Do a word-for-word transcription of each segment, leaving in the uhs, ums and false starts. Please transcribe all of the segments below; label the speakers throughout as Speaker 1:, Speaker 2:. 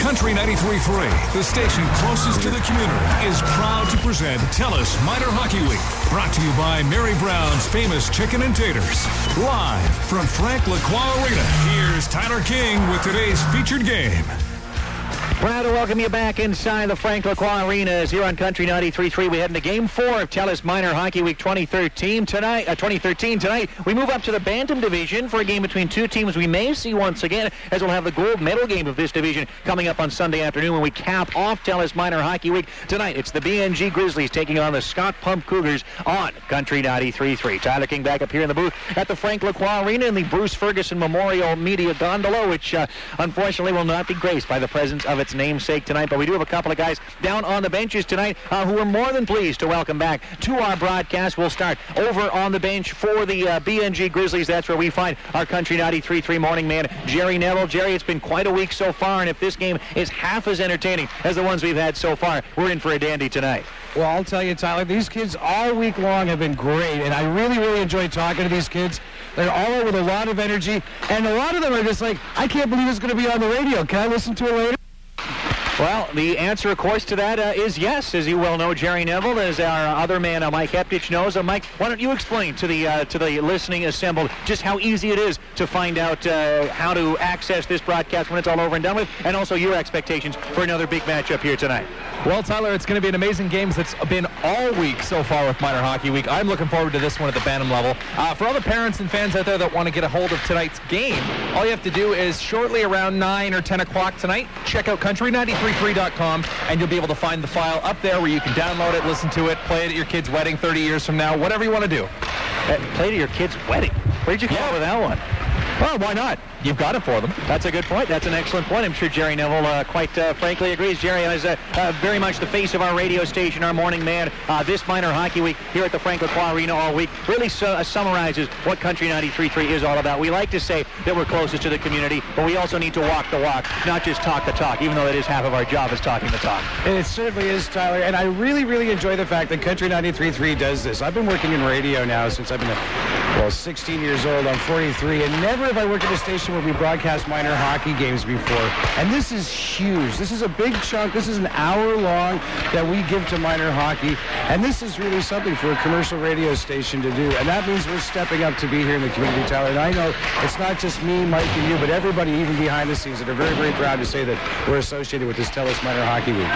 Speaker 1: Country ninety-three point three, the station closest to the community, is proud to present TELUS Minor Hockey Week. Brought to you by Mary Brown's Famous Chicken and Taters. Live from Frank Lacroix Arena, here's Tyler King with today's featured game.
Speaker 2: Proud to welcome you back inside the Frank Lacroix Arena as here on Country ninety-three point three. We head into Game four of TELUS Minor Hockey Week twenty thirteen. Tonight, uh, twenty thirteen. Tonight, we move up to the Bantam Division for a game between two teams we may see once again, as we'll have the gold medal game of this division coming up on Sunday afternoon when we cap off TELUS Minor Hockey Week. Tonight, it's the B N G Grizzlies taking on the Scott Pump Cougars on Country ninety-three point three. Tyler King back up here in the booth at the Frank Lacroix Arena in the Bruce Ferguson Memorial Media Gondola, which uh, unfortunately will not be graced by the presence of its namesake tonight. But we do have a couple of guys down on the benches tonight uh, who are more than pleased to welcome back to our broadcast. We'll start over on the bench for the uh, B N G Grizzlies. That's where we find our Country ninety-three point three morning man, Jerry Neville. Jerry, it's been quite a week so far, and if this game is half as entertaining as the ones we've had so far, we're in for a dandy tonight.
Speaker 3: Well, I'll tell you, Tyler, these kids all week long have been great, and I really, really enjoy talking to these kids. They're all over with a lot of energy, and a lot of them are just like, I can't believe it's going to be on the radio. Can I listen to it later?
Speaker 2: Well, the answer, of course, to that uh, is yes, as you well know, Jerry Neville, as our other man, uh, Mike Heptich, knows. Uh, Mike, why don't you explain to the uh, to the listening assembled just how easy it is to find out uh, how to access this broadcast when it's all over and done with, and also your expectations for another big matchup here tonight.
Speaker 4: Well, Tyler, it's going to be an amazing game that's been all week so far with Minor Hockey Week. I'm looking forward to this one at the Bantam level. Uh, for all the parents and fans out there that want to get a hold of tonight's game, all you have to do is shortly around nine or ten o'clock tonight, check out country ninety-three point three dot com, and you'll be able to find the file up there where you can download it, listen to it, play it at your kid's wedding thirty years from now, whatever you want to do.
Speaker 2: Uh, play it at your kid's wedding? Where'd you come up with that one?
Speaker 4: Well, why not? You've got it for them.
Speaker 2: That's a good point. That's an excellent point. I'm sure Jerry Neville uh, quite uh, frankly agrees. Jerry is uh, uh, very much the face of our radio station, our morning man. Uh, this Minor Hockey Week here at the Frank Lacroix Arena all week really su- uh, summarizes what Country ninety-three point three is all about. We like to say that we're closest to the community, but we also need to walk the walk, not just talk the talk, even though that is half of our job is talking the talk.
Speaker 3: It certainly is, Tyler, and I really, really enjoy the fact that Country ninety-three point three does this. I've been working in radio now since I've been, a, well, sixteen years old. I'm forty-three, and never have I worked at a station where we broadcast minor hockey games before. And this is huge. This is a big chunk. This is an hour long that we give to minor hockey. And this is really something for a commercial radio station to do. And that means we're stepping up to be here in the community, Tyler. And I know it's not just me, Mike, and you, but everybody, even behind the scenes, that are very, very proud to say that we're associated with this TELUS Minor Hockey Week.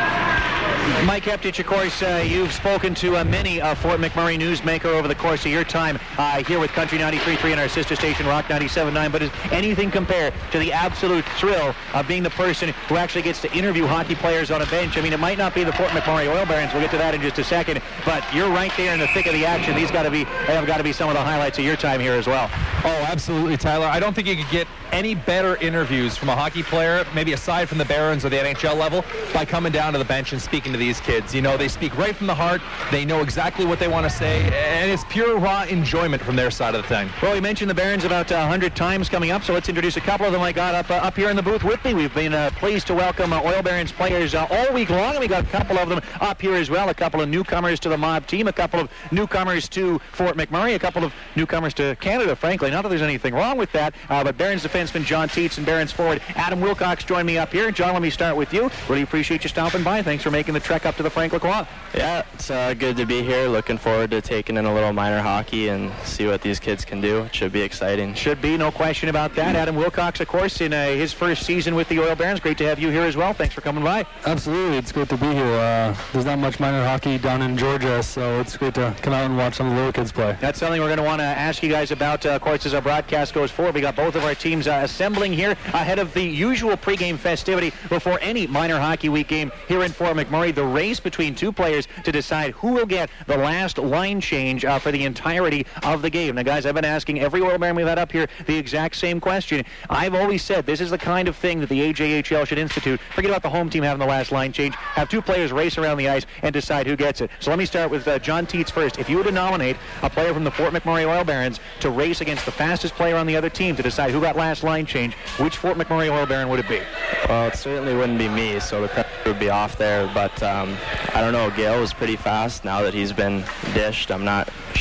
Speaker 2: Mike Heptich, of course, uh, you've spoken to uh, many uh, Fort McMurray newsmaker over the course of your time uh, here with Country ninety-three point three and our sister station, Rock ninety-seven point nine. But is anything compared to the absolute thrill of being the person who actually gets to interview hockey players on a bench? I mean, it might not be the Fort McMurray Oil Barons. We'll get to that in just a second. But you're right there in the thick of the action. These got to be, they have got to be some of the highlights of your time here as well.
Speaker 4: Oh, absolutely, Tyler. I don't think you could get any better interviews from a hockey player, maybe aside from the Barons or the N H L level, by coming down to the bench and speaking to these kids. You know, they speak right from the heart. They know exactly what they want to say, and it's pure raw enjoyment from their side of the thing.
Speaker 2: Well, we mentioned the Barons about uh, one hundred times coming up, so let's introduce a couple of them I got up uh, up here in the booth with me. We've been uh, pleased to welcome uh, Oil Barons players uh, all week long, and we got a couple of them up here as well. A couple of newcomers to the Mob team, a couple of newcomers to Fort McMurray, a couple of newcomers to Canada, frankly. Not that there's anything wrong with that, uh, but Barons defenseman John Tietz and Barons forward Adam Wilcox join me up here. John, let me start with you. Really appreciate you stopping by. Thanks for making the trek up to the Frank Lacroix.
Speaker 5: Yeah, it's uh, good to be here. Looking forward to taking in a little minor hockey and see what these kids can do. It should be exciting.
Speaker 2: Should be, no question about that. Adam Wilcox, of course, in uh, his first season with the Oil Barons. Great to have you here as well. Thanks for coming by.
Speaker 6: Absolutely. It's great to be here. Uh, there's not much minor hockey down in Georgia, so it's great to come out and watch some of the little kids play.
Speaker 2: That's something we're going to want to ask you guys about, uh, of course, as our broadcast goes forward. We got both of our teams uh, assembling here ahead of the usual pregame festivity before any minor hockey week game here in Fort McMurray. The race between two players to decide who will get the last line change uh, for the entirety of the game. Now, guys, I've been asking every Oil Baron we've had up here the exact same question. I've always said this is the kind of thing that the A J H L should institute. Forget about the home team having the last line change. Have two players race around the ice and decide who gets it. So let me start with uh, John Tietz first. If you were to nominate a player from the Fort McMurray Oil Barons to race against the fastest player on the other team to decide who got last line change, which Fort McMurray Oil Baron would it be?
Speaker 5: Well, it certainly wouldn't be me, so the pressure would be off there. But um, I don't know. Gale was pretty fast. Now that he's been dished, I'm not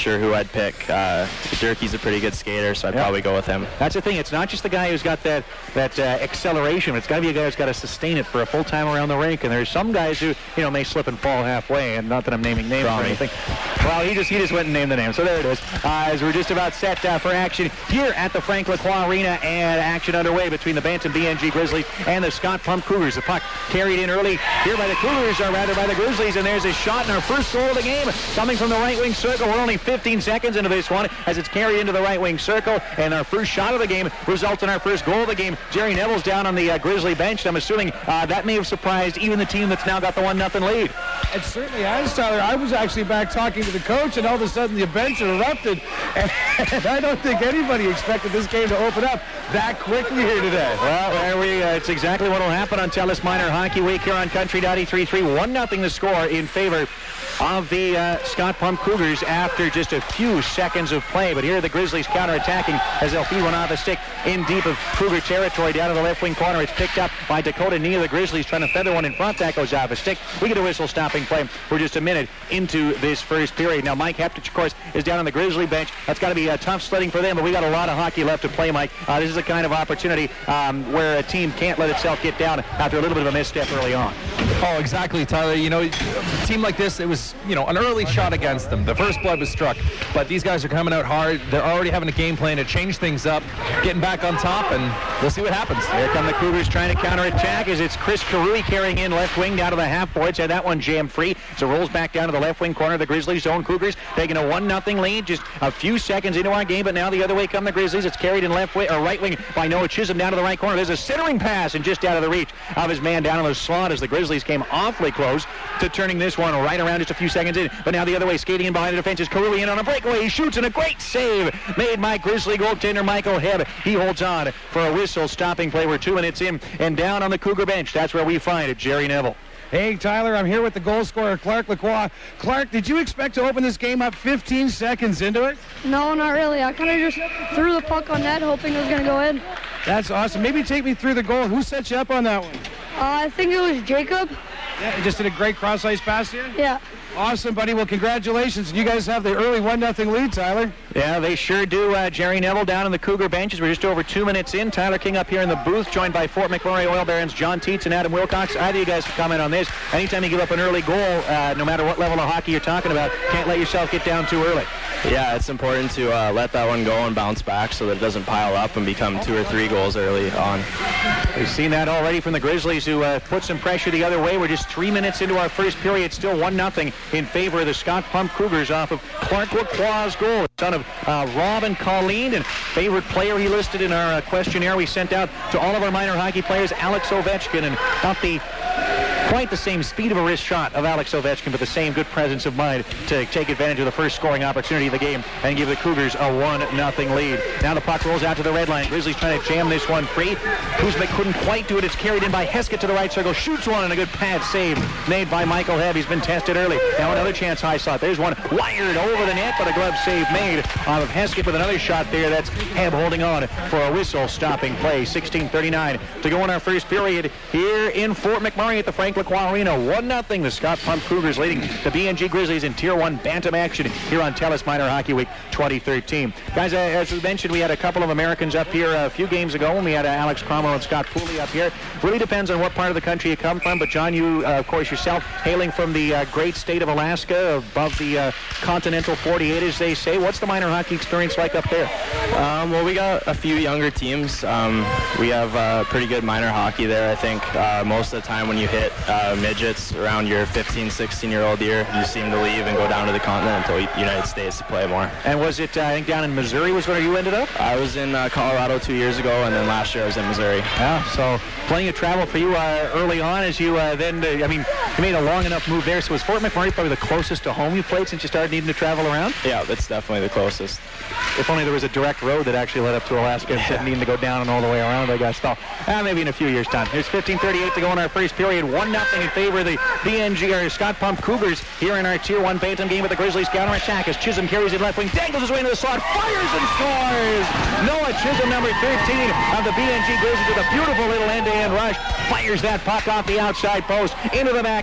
Speaker 5: sure who I'd pick. Uh, Durkee's a pretty good skater, so I'd
Speaker 2: yeah.
Speaker 5: probably go with him.
Speaker 2: That's the thing. It's not just the guy who's got that that uh, acceleration. It's got to be a guy who's got to sustain it for a full time around the rink. And there's some guys who, you know, may slip and fall halfway. And not that I'm naming names or anything. Well, he just he just went and named the name. So there it is. Uh, as we're just about set uh, for action here at the Frank Lacroix Arena, and action underway between the Bantam B N G Grizzlies and the Scott Pump Cougars. The puck carried in early here by the Cougars, or rather by the Grizzlies, and there's a shot and our first goal of the game coming from the right wing circle. We're only fifteen seconds into this one as it's carried into the right wing circle, and our first shot of the game results in our first goal of the game. Jerry Neville's down on the uh, Grizzly bench. I'm assuming uh, that may have surprised even the team that's now got the one nothing lead.
Speaker 3: It certainly has, Tyler. I was actually back talking to the coach, and all of a sudden the bench erupted, and, and I don't think anybody expected this game to open up that quickly here today.
Speaker 2: Well, there we. Uh, it's exactly what will happen on TELUS Minor Hockey Week here on Country ninety-three three. one nothing the score in favor of the uh, Scott Pump Cougars after just a few seconds of play. But here are the Grizzlies counterattacking as they'll feed one off the stick in deep of Cougar territory down to the left wing corner. It's picked up by Dakota Nee of the Grizzlies, trying to feather one in front. That goes off a stick. We get a whistle stopping play. We're just a minute into this first period. Now, Mike Heptich, of course, is down on the Grizzly bench. That's got to be a tough sledding for them, but we got a lot of hockey left to play, Mike. Uh, this is a kind of opportunity um, where a team can't let itself get down after a little bit of a misstep early on.
Speaker 4: Oh, exactly, Tyler. You know, a team like this, it was, you know, an early shot against them. The first blood was struck, but these guys are coming out hard. They're already having a game plan to change things up, getting back on top, and we'll see what happens.
Speaker 2: Here come the Cougars trying to counterattack as it's Chris Karui carrying in left wing down to the half boards. Had that one jammed free, so rolls back down to the left wing corner of the Grizzlies zone. Cougars taking a one nothing lead just a few seconds into our game, but now the other way come the Grizzlies. It's carried in left wing or right wing by Noah Chisholm down to the right corner. There's a centering pass and just out of the reach of his man down on the slot as the Grizzlies came awfully close to turning this one right around just a few seconds in. But now the other way, skating in behind the defense is Karui in on a breakaway. He shoots, and a great save made by Grizzly goaltender Michael Hebb. He holds on for a whistle stopping play. We're two minutes in, and down on the Cougar bench, that's where we find it, Jerry Neville.
Speaker 3: Hey, Tyler, I'm here with the goal scorer, Clark Lacroix. Clark, did you expect to open this game up fifteen seconds into it?
Speaker 7: No, not really. I kind of just threw the puck on net, hoping it was going to go in.
Speaker 3: That's awesome. Maybe take me through the goal. Who set you up on that one?
Speaker 7: Uh, I think it was Jacob.
Speaker 3: Yeah, he just did a great cross-ice pass here?
Speaker 7: Yeah.
Speaker 3: Awesome, buddy. Well, congratulations. You guys have the early one nothing lead, Tyler.
Speaker 2: Yeah, they sure do. Uh, Jerry Neville down in the Cougar benches. We're just over two minutes in. Tyler King up here in the booth, joined by Fort McMurray Oil Barons, John Teets and Adam Wilcox. Either of you guys can comment on this. Anytime you give up an early goal, uh, no matter what level of hockey you're talking about, can't let yourself get down too early.
Speaker 5: Yeah, it's important to uh, let that one go and bounce back so that it doesn't pile up and become two or three goals early on.
Speaker 2: We've seen that already from the Grizzlies, who uh, put some pressure the other way. We're just three minutes into our first period, still one nothing in favor of the Scott Pump Cougars off of Clark Lacroix's goal. Son of uh, Rob and Colleen, and favorite player he listed in our uh, questionnaire we sent out to all of our minor hockey players, Alex Ovechkin, and not the quite the same speed of a wrist shot of Alex Ovechkin, but the same good presence of mind to take advantage of the first scoring opportunity of the game and give the Cougars a one nothing lead. Now the puck rolls out to the red line. Grizzlies trying to jam this one free. Kuzma couldn't quite do it. It's carried in by Heskett to the right circle. Shoots one, and a good pad save made by Michael Hebb. He's been tested early. Now another chance high slot. There's one wired over the net, but a glove save made out of Heskett with another shot there. That's Hebb holding on for a whistle stopping play. sixteen thirty-nine to go in our first period here in Fort McMurray at the Frank Lacroix Arena. one nothing. The Scott Pump Cougars leading the B N G Grizzlies in Tier one Bantam action here on TELUS Minor Hockey Week twenty thirteen. Guys, uh, as we mentioned, we had a couple of Americans up here a few games ago, and we had uh, Alex Cromwell and Scott Pooley up here. Really depends on what part of the country you come from, but John, you, uh, of course, yourself, hailing from the uh, great state of Alaska, above the uh, continental forty-eight, as they say. What's the minor hockey experience like up there?
Speaker 5: Um, well, we got a few younger teams. Um, we have uh, pretty good minor hockey there, I think. Uh, most of the time when you hit uh, midgets around your fifteen, sixteen-year-old year, you seem to leave and go down to the continental United States to play more.
Speaker 2: And was it, uh, I think, down in Missouri was where you ended up?
Speaker 5: I was in uh, Colorado two years ago, and then last year I was in Missouri.
Speaker 2: Yeah, so plenty of travel for you uh, early on as you uh, then, uh, I mean, you made a long enough move there. So was Fort McMurray probably the closest to home you played since you started needing to travel around?
Speaker 5: Yeah, that's definitely the closest.
Speaker 2: If only there was a direct road that actually led up to Alaska instead of needing to go down and all the way around, I guess. So, uh, maybe in a few years' time. There's fifteen thirty-eight to go in our first period. one nothing in favor of the B N G, or Scott Pump Cougars here in our Tier one Bantam game with the Grizzlies counterattack as Chisholm carries it left wing, dangles his way into the slot, fires and scores! Noah Chisholm, number thirteen of the B N G Grizzlies, with a beautiful little end-to-end rush, fires that puck off the outside post into the back of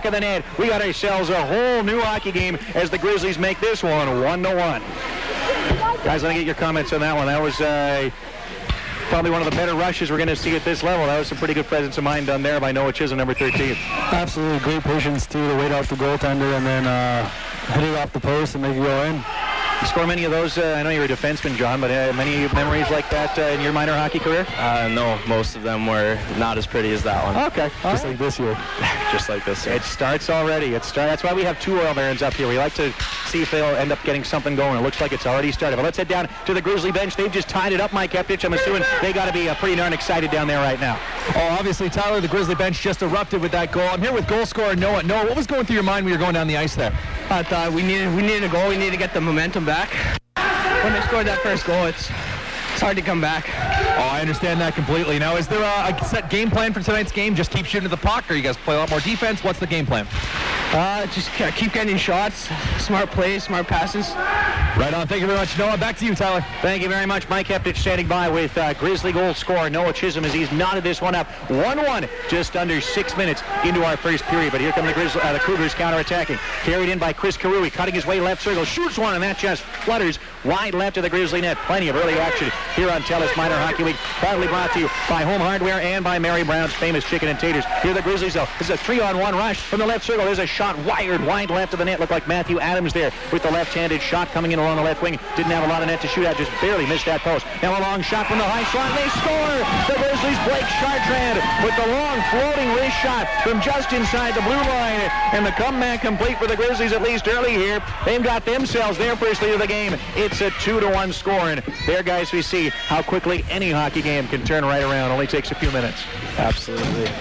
Speaker 2: of the net. We got ourselves a whole new hockey game as the Grizzlies make this one one to one. Guys, let me get your comments on that one. That was uh, probably one of the better rushes we're going to see at this level. That was some pretty good presence of mind done there by Noah Chisholm, number thirteen.
Speaker 6: Absolutely great patience, too, to wait out the goaltender and then uh, hit it off the post and make it go in.
Speaker 2: You score many of those? Uh, I know you're a defenseman, John, but uh, many memories like that uh, in your minor hockey career?
Speaker 5: Uh, no, most of them were not as pretty as that one.
Speaker 2: Okay.
Speaker 6: All Just right. like this year.
Speaker 5: Just like this year.
Speaker 2: It starts already. It start, that's why we have two Oil Barons up here. We like to see if they'll end up getting something going. It looks like it's already started. But let's head down to the Grizzly bench. They've just tied it up, Mike Keptich. I'm assuming they got to be uh, pretty darn excited down there right now.
Speaker 4: Oh, obviously, Tyler, the Grizzly bench just erupted with that goal. I'm here with goal scorer Noah. Noah, what was going through your mind when you were going down the ice there?
Speaker 8: I thought we needed, we needed a goal. We needed to get the momentum back. When they scored that first goal, it's, it's hard to come back.
Speaker 4: Oh, I understand that completely. Now, is there a, a set game plan for tonight's game? Just keep shooting at the puck, or you guys play a lot more defense? What's the game plan?
Speaker 8: Uh, just keep getting shots, smart plays, smart passes.
Speaker 4: Right on. Thank you very much, Noah. Back to you, Tyler.
Speaker 2: Thank you very much. Mike Keptich standing by with uh, Grizzly goal scorer Noah Chisholm as he's knotted this one up. one one, just under six minutes into our first period. But here come the, Grizzly, uh, the Cougars counterattacking. Carried in by Chris Karui, cutting his way left circle, shoots one, and that just flutters wide left of the Grizzly net. Plenty of early action here on TELUS Minor Hockey Week. Proudly brought to you by Home Hardware and by Mary Brown's Famous Chicken and Taters. Here the Grizzlies, though. This is a three-on-one rush from the left circle. There's a shot wired wide left of the net. Looked like Matthew Adams there with the left-handed shot coming in along the left wing. Didn't have a lot of net to shoot at, just barely missed that post. Now a long shot from the high slot. They score! The Grizzlies, Blake Chartrand with the long floating wrist shot from just inside the blue line. And the comeback complete for the Grizzlies, at least early here. They've got themselves their first lead of the game. It's a two to one score. And there, guys, we see how quickly any hockey game can turn right around. Only takes a few minutes.
Speaker 5: Absolutely.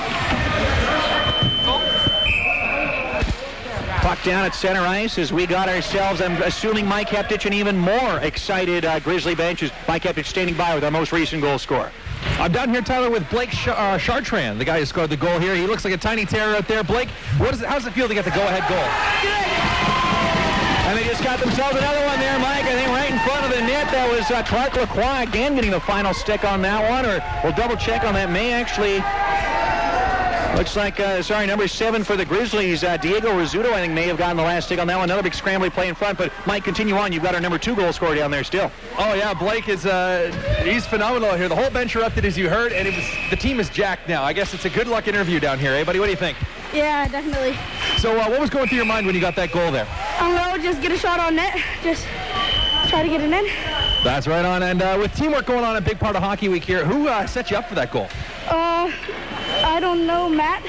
Speaker 2: Puck down at center ice as we got ourselves, I'm assuming, Mike Keptich, an even more excited uh, Grizzly bench as Mike Keptich standing by with our most recent goal scorer.
Speaker 4: I'm down here, Tyler, with Blake Sh- uh, Chartrand, the guy who scored the goal here. He looks like a tiny terror out there. Blake, what is it, how does it feel to get the go-ahead goal?
Speaker 2: And they just got themselves another one there, Mike. I think right in front of the net. That was uh, Clark Lacroix again getting the final stick on that one. Or we'll double check on that. May actually... Looks like, uh, sorry, number seven for the Grizzlies, uh, Diego Rizzuto, I think, may have gotten the last stick on that one. Another big scrambly play in front, but Mike, continue on. You've got our number two goal scorer down there still.
Speaker 4: Oh, yeah, Blake is, uh, he's phenomenal here. The whole bench erupted, as you heard, and it was the team is jacked now. I guess it's a good luck interview down here, eh, buddy? What do you think?
Speaker 7: Yeah, definitely.
Speaker 4: So uh, what was going through your mind when you got that goal there?
Speaker 7: I don't know, just get a shot on net. Just try to get it in.
Speaker 4: That's right on. And uh, with teamwork going on, a big part of Hockey Week here, who uh, set you up for that goal?
Speaker 7: Uh, I don't know, Matt.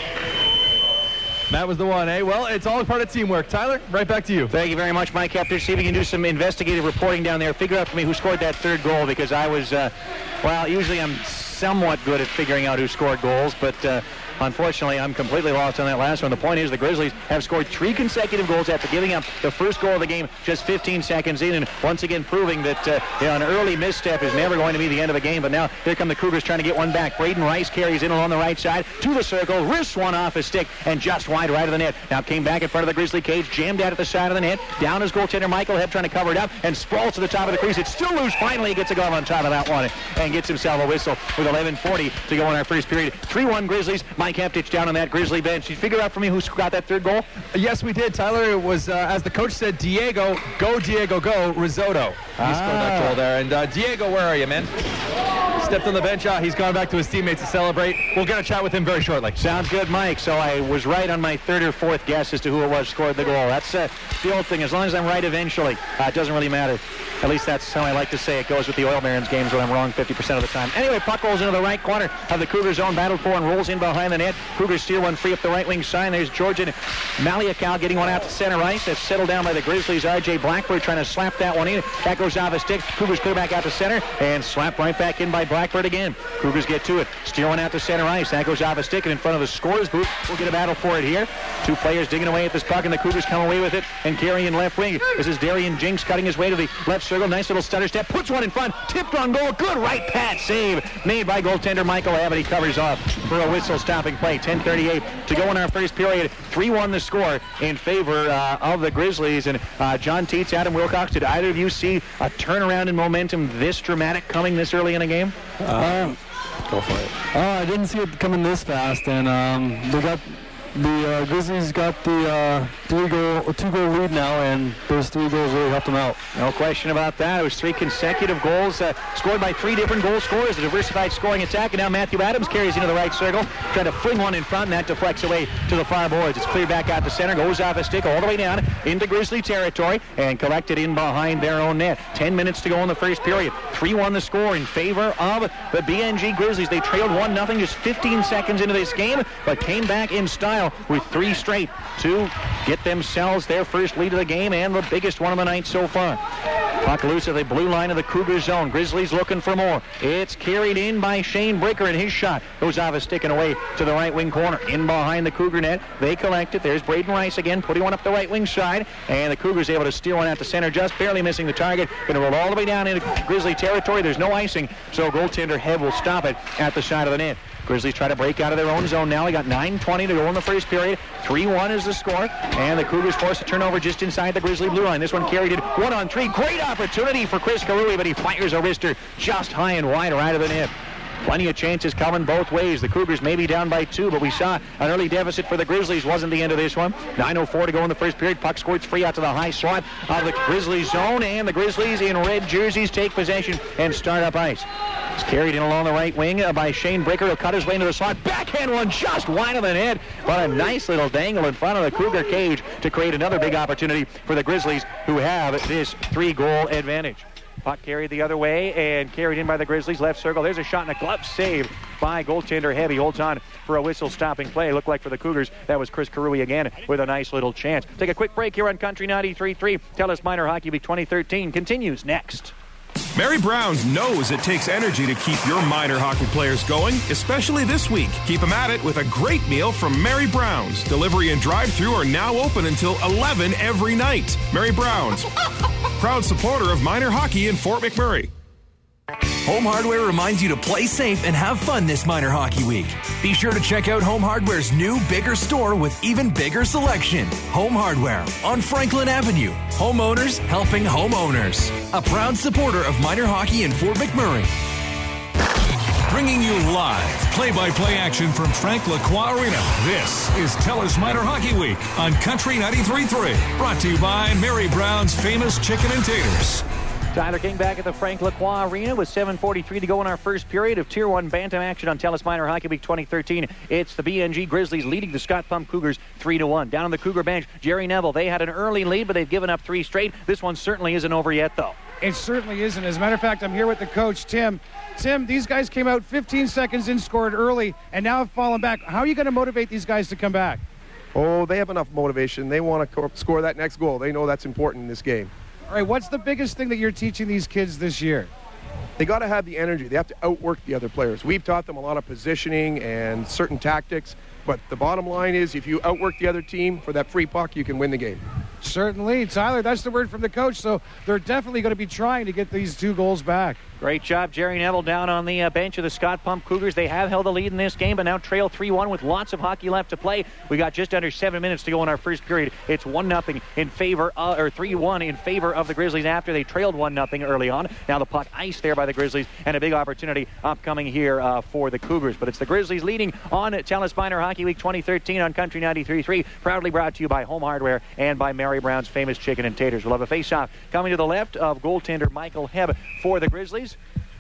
Speaker 4: Matt was the one, eh? Well, it's all a part of teamwork. Tyler, right back to you.
Speaker 2: Thank you very much, Mike Keptich. See if we can do some investigative reporting down there. Figure out for me who scored that third goal, because I was, uh, well, usually I'm somewhat good at figuring out who scored goals, but uh, unfortunately, I'm completely lost on that last one. The point is the Grizzlies have scored three consecutive goals after giving up the first goal of the game just fifteen seconds in, and once again proving that uh, you know, an early misstep is never going to be the end of a game. But now here come the Cougars trying to get one back. Braden Rice carries in along the right side to the circle, wrists one off his stick, and just wide right of the net. Now came back in front of the Grizzly cage, jammed out at the side of the net. Down is goaltender Michael Hebb trying to cover it up, and sprawls to the top of the crease. It's still loose. Finally, he gets a glove on top of that one and gets himself a whistle with eleven forty to go in our first period. three one Grizzlies. Mike Keptich down on that Grizzly bench. Did you figure out for me who got that third goal?
Speaker 4: Yes, we did, Tyler. It was, uh, as the coach said, Diego, go Diego, go, Risotto. He
Speaker 2: ah.
Speaker 4: scored that goal there. And uh, Diego, where are you, man? Stepped on the bench. Ah, he's gone back to his teammates to celebrate. We'll get a chat with him very shortly.
Speaker 2: Sounds good, Mike. So I was right on my third or fourth guess as to who it was scored the goal. That's uh, the old thing. As long as I'm right eventually, uh, it doesn't really matter. At least that's how I like to say it goes with the Oil Barons games when I'm wrong fifty percent of the time. Anyway, puck rolls into the right corner of the Cougars' own battle for and rolls in behind the net. Cougars steal one free up the right wing side. There's Georgian Maliakal getting one out to center ice. That's settled down by the Grizzlies. R J Blackbird trying to slap that one in. That goes off a stick. Cougars clear back out to center and slap right back in by Blackbird again. Cougars get to it. Steal one out to center ice. That goes off a stick and in front of the scorer's booth. We'll get a battle for it here. Two players digging away at this puck and the Cougars come away with it and carrying left wing. This is Darian Jinks cutting his way to the left circle. Nice little stutter step. Puts one in front. Tipped on goal. Good right pat save made by goaltender Michael Abbott. He covers off for a whistle stopping play. ten thirty-eight to go in our first period. three one the score in favor uh, of the Grizzlies. And uh, John Tietz, Adam Wilcox, did either of you see a turnaround in momentum this dramatic coming this early in a game?
Speaker 6: Uh, Go for it. Oh, I didn't see it coming this fast, and um, they got the uh, Grizzlies got the uh, three goal, two goal lead now, and those three goals really helped them out.
Speaker 2: No question about that. It was three consecutive goals uh, scored by three different goal scorers, a diversified scoring attack, and now Matthew Adams carries into the right circle, trying to fling one in front, and that deflects away to the far boards. It's cleared back out to center, goes off a stick all the way down into Grizzly territory, and collected in behind their own net. Ten minutes to go in the first period. three one the score in favor of the B N G Grizzlies. They trailed one nothing just fifteen seconds into this game, but came back in style with three straight to get themselves their first lead of the game and the biggest one of the night so far. Puck loose at the blue line of the Cougar zone. Grizzlies looking for more. It's carried in by Shane Bricker, and his shot goes off a stick and away to the right wing corner. In behind the Cougar net, they collect it. There's Braden Rice again, putting one up the right wing side, and the Cougars able to steal one out to center, just barely missing the target. Going to roll all the way down into Grizzly territory. There's no icing, so goaltender Heb will stop it at the side of the net. Grizzlies try to break out of their own zone now. We got nine twenty to go in the first period. three one is the score, and the Cougars force a turnover just inside the Grizzly blue line. This one carried it one on three. Great opportunity for Chris Karui, but he fires a wrister just high and wide right of the net. Plenty of chances coming both ways. The Cougars may be down by two, but we saw an early deficit for the Grizzlies. Wasn't the end of this one. nine oh four to go in the first period. Puck squirts free out to the high slot of the Grizzlies zone, and the Grizzlies in red jerseys take possession and start up ice. It's carried in along the right wing uh, by Shane Bricker. He'll cut his way into the slot. Backhand one just wide of the net, but a nice little dangle in front of the Cougar cage to create another big opportunity for the Grizzlies, who have this three-goal advantage. Puck carried the other way and carried in by the Grizzlies. Left circle. There's a shot and a glove save by goaltender Heavy. Holds on for a whistle-stopping play. Looked like for the Cougars, that was Chris Karui again with a nice little chance. Take a quick break here on Country ninety-three point three. TELUS Minor Hockey Week twenty thirteen continues next.
Speaker 9: Mary Brown's knows it takes energy to keep your minor hockey players going, especially this week. Keep them at it with a great meal from Mary Brown's. Delivery and drive-thru are now open until eleven every night. Mary Brown's, proud supporter of minor hockey in Fort McMurray.
Speaker 10: Home Hardware reminds you to play safe and have fun this minor hockey week. Be sure to check out Home Hardware's new, bigger store with even bigger selection. Home Hardware on Franklin Avenue. Homeowners helping homeowners. A proud supporter of minor hockey in Fort McMurray.
Speaker 1: Bringing you live play-by-play action from Frank Lacroix Arena. This is TELUS Minor Hockey Week on Country ninety-three point three. Brought to you by Mary Brown's Famous Chicken and Taters.
Speaker 2: Tyler King back at the Frank Lacroix Arena with seven forty-three to go in our first period of Tier one Bantam action on TELUS Minor Hockey Week twenty thirteen. It's the B N G Grizzlies leading the Scott Pump Cougars three to one. Down on the Cougar bench, Jerry Neville. They had an early lead, but they've given up three straight. This one certainly isn't over yet, though.
Speaker 3: It certainly isn't. As a matter of fact, I'm here with the coach, Tim. Tim, these guys came out fifteen seconds in, scored early, and now have fallen back. How are you going to motivate these guys to come back?
Speaker 11: Oh, they have enough motivation. They want to score that next goal. They know that's important in this game.
Speaker 3: All right, what's the biggest thing that you're teaching these kids this year?
Speaker 11: They got to have the energy. They have to outwork the other players. We've taught them a lot of positioning and certain tactics, but the bottom line is if you outwork the other team for that free puck, you can win the game.
Speaker 3: Certainly. Tyler, that's the word from the coach, so they're definitely going to be trying to get these two goals back.
Speaker 2: Great job, Jerry Neville, down on the uh, bench of the Scott Pump Cougars. They have held the lead in this game, but now trail three one with lots of hockey left to play. We got just under seven minutes to go in our first period. It's one nothing in favor, of, or three one in favor of the Grizzlies after they trailed one nothing early on. Now the puck iced there by the Grizzlies, and a big opportunity upcoming here uh, for the Cougars. But it's the Grizzlies leading on TELUS Minor Hockey Week twenty thirteen on Country ninety-three point three, proudly brought to you by Home Hardware and by Mary Brown's Famous Chicken and Taters. We'll have a face-off coming to the left of goaltender Michael Heb for the Grizzlies.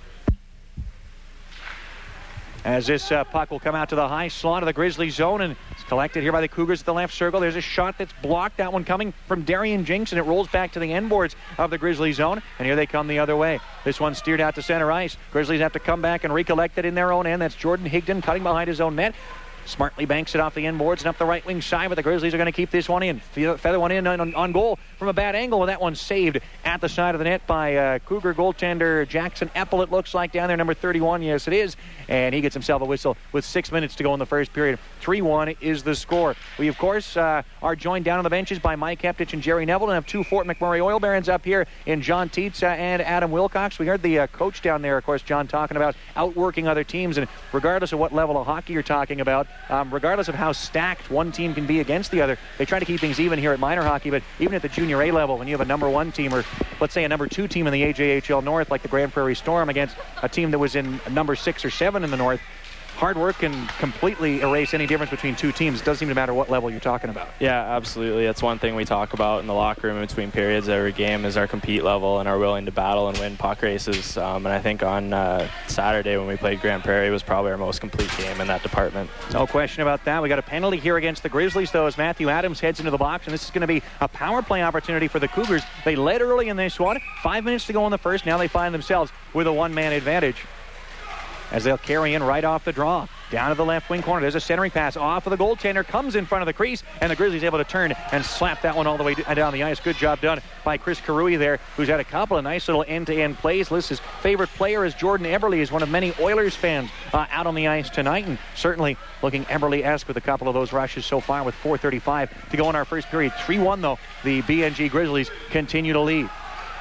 Speaker 2: As this uh, puck will come out to the high slot of the Grizzly zone, and it's collected here by the Cougars at the left circle. There's a shot that's blocked. That one coming from Darian Jinks, and it rolls back to the end boards of the Grizzly zone. And here they come the other way. This one steered out to center ice. Grizzlies have to come back and recollect it in their own end. That's Jordan Higdon cutting behind his own net. Smartly banks it off the end boards and up the right wing side, but the Grizzlies are going to keep this one in. Feather one in on, on goal from a bad angle, and that one saved at the side of the net by uh, Cougar goaltender Jackson Eppel, it looks like, down there, number thirty-one. Yes, it is. And he gets himself a whistle with six minutes to go in the first period. three one is the score. We, of course, uh, are joined down on the benches by Mike Heptich and Jerry Neville, and have two Fort McMurray Oil Barons up here in John Tietz uh, and Adam Wilcox. We heard the uh, coach down there, of course, John, talking about outworking other teams, and regardless of what level of hockey you're talking about, um, regardless of how stacked one team can be against the other, they try to keep things even here at minor hockey. But even at the junior A level, when you have a number one team, or let's say a number two team in the A J H L North, like the Grand Prairie Storm, against a team that was in number six or seven in the North, hard work can completely erase any difference between two teams. It doesn't seem to matter what level you're talking about.
Speaker 5: Yeah, absolutely. That's one thing we talk about in the locker room in between periods every game is our compete level and our willing to battle and win puck races. Um, and I think on uh, Saturday when we played Grand Prairie was probably our most complete game in that department.
Speaker 2: No question about that. We got a penalty here against the Grizzlies, though, as Matthew Adams heads into the box, and this is going to be a power play opportunity for the Cougars. They led early in this one. Five minutes to go in the first. Now they find themselves with a one-man advantage as they'll carry in right off the draw. Down to the left wing corner. There's a centering pass off of the goaltender. Comes in front of the crease, and the Grizzlies able to turn and slap that one all the way down the ice. Good job done by Chris Karui there, who's had a couple of nice little end-to-end plays. Lists his favorite player is Jordan Eberle. He's one of many Oilers fans uh, out on the ice tonight, and certainly looking Eberle-esque with a couple of those rushes so far with four thirty-five to go in our first period. three one, though. The B N G Grizzlies continue to lead.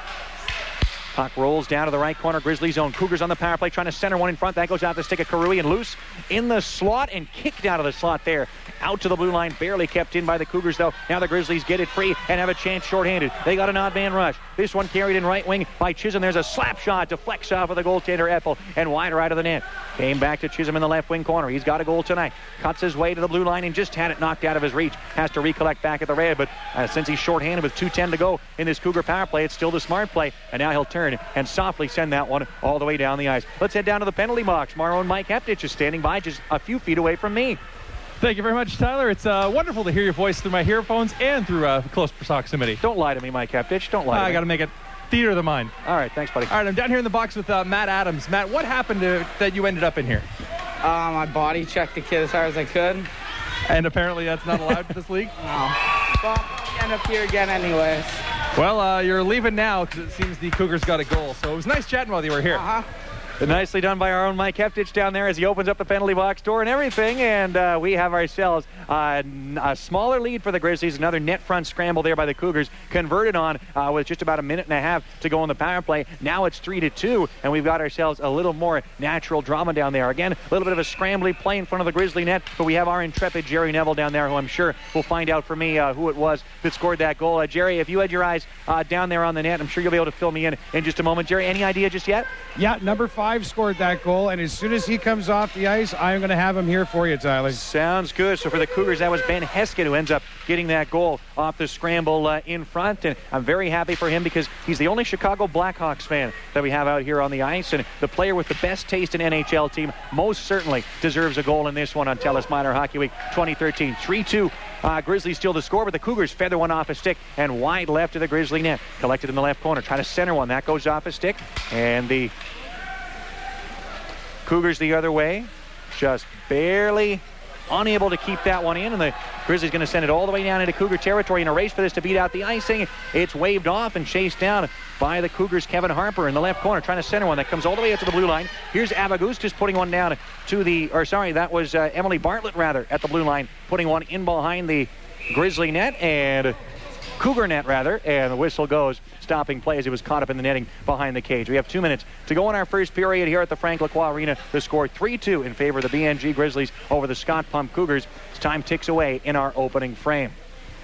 Speaker 2: Puck rolls down to the right corner. Grizzlies zone. Cougars on the power play trying to center one in front. That goes out the stick of Karui and loose in the slot and kicked out of the slot there. Out to the blue line. Barely kept in by the Cougars, though. Now the Grizzlies get it free and have a chance shorthanded. They got an odd man rush. This one carried in right wing by Chisholm. There's a slap shot. Deflects off of the goaltender Ethel and wide right of the net. Came back to Chisholm in the left wing corner. He's got a goal tonight. Cuts his way to the blue line and just had it knocked out of his reach. Has to recollect back at the red, but uh, since he's shorthanded with two ten to go in this Cougar power play, it's still the smart play. And now he'll turn and softly send that one all the way down the ice. Let's head down to the penalty box. Our own Mike Heptich is standing by just a few feet away from me.
Speaker 4: Thank you very much, Tyler. It's uh, wonderful to hear your voice through my earphones and through uh, close proximity.
Speaker 2: Don't lie to me, Mike Heptich. Don't lie uh, to
Speaker 4: I
Speaker 2: me.
Speaker 4: I got to make it theater of the mind.
Speaker 2: All right, thanks, buddy.
Speaker 4: All right, I'm down here in the box with uh, Matt Adams. Matt, what happened to, that you ended up in here?
Speaker 8: Uh, my body checked the kid as hard as I could.
Speaker 4: And apparently that's not allowed in this league?
Speaker 8: No. Well, I'll end up here again anyways.
Speaker 4: Well, uh, you're leaving now because it seems the Cougars got a goal. So it was nice chatting while you were here.
Speaker 8: Uh-huh.
Speaker 2: Nicely done by our own Mike Heptich down there as he opens up the penalty box door and everything. And uh, we have ourselves uh, a smaller lead for the Grizzlies. Another net front scramble there by the Cougars. Converted on uh, with just about a minute and a half to go on the power play. Now it's three to two, and we've got ourselves a little more natural drama down there. Again, a little bit of a scrambly play in front of the Grizzly net, but we have our intrepid Jerry Neville down there, who I'm sure will find out for me uh, who it was that scored that goal. Uh, Jerry, if you had your eyes uh, down there on the net, I'm sure you'll be able to fill me in in just a moment. Jerry, any idea just yet?
Speaker 3: Yeah, number five scored that goal, and as soon as he comes off the ice, I'm going to have him here for you, Tyler.
Speaker 2: Sounds good. So for the Cougars, that was Ben Heskin who ends up getting that goal off the scramble uh, in front, and I'm very happy for him because he's the only Chicago Blackhawks fan that we have out here on the ice, and the player with the best taste in N H L team most certainly deserves a goal in this one on TELUS Minor Hockey Week twenty thirteen. three two. Uh, Grizzlies still to score, but the Cougars feather one off a stick and wide left of the Grizzly net. Collected in the left corner. Try to center one. That goes off a stick, and the Cougars the other way, just barely unable to keep that one in, and the Grizzlies going to send it all the way down into Cougar territory in a race for this to beat out the icing. It's waved off and chased down by the Cougars' Kevin Harper in the left corner, trying to center one that comes all the way out to the blue line. Here's Abagustus just putting one down to the, or sorry, that was uh, Emily Bartlett rather at the blue line, putting one in behind the Grizzly net and Cougar net rather, and the whistle goes, stopping play as he was caught up in the netting behind the cage. We have two minutes to go in our first period here at the Frank Lacroix Arena. The score three two in favor of the B N G Grizzlies over the Scott Pump Cougars. As time ticks away in our opening frame.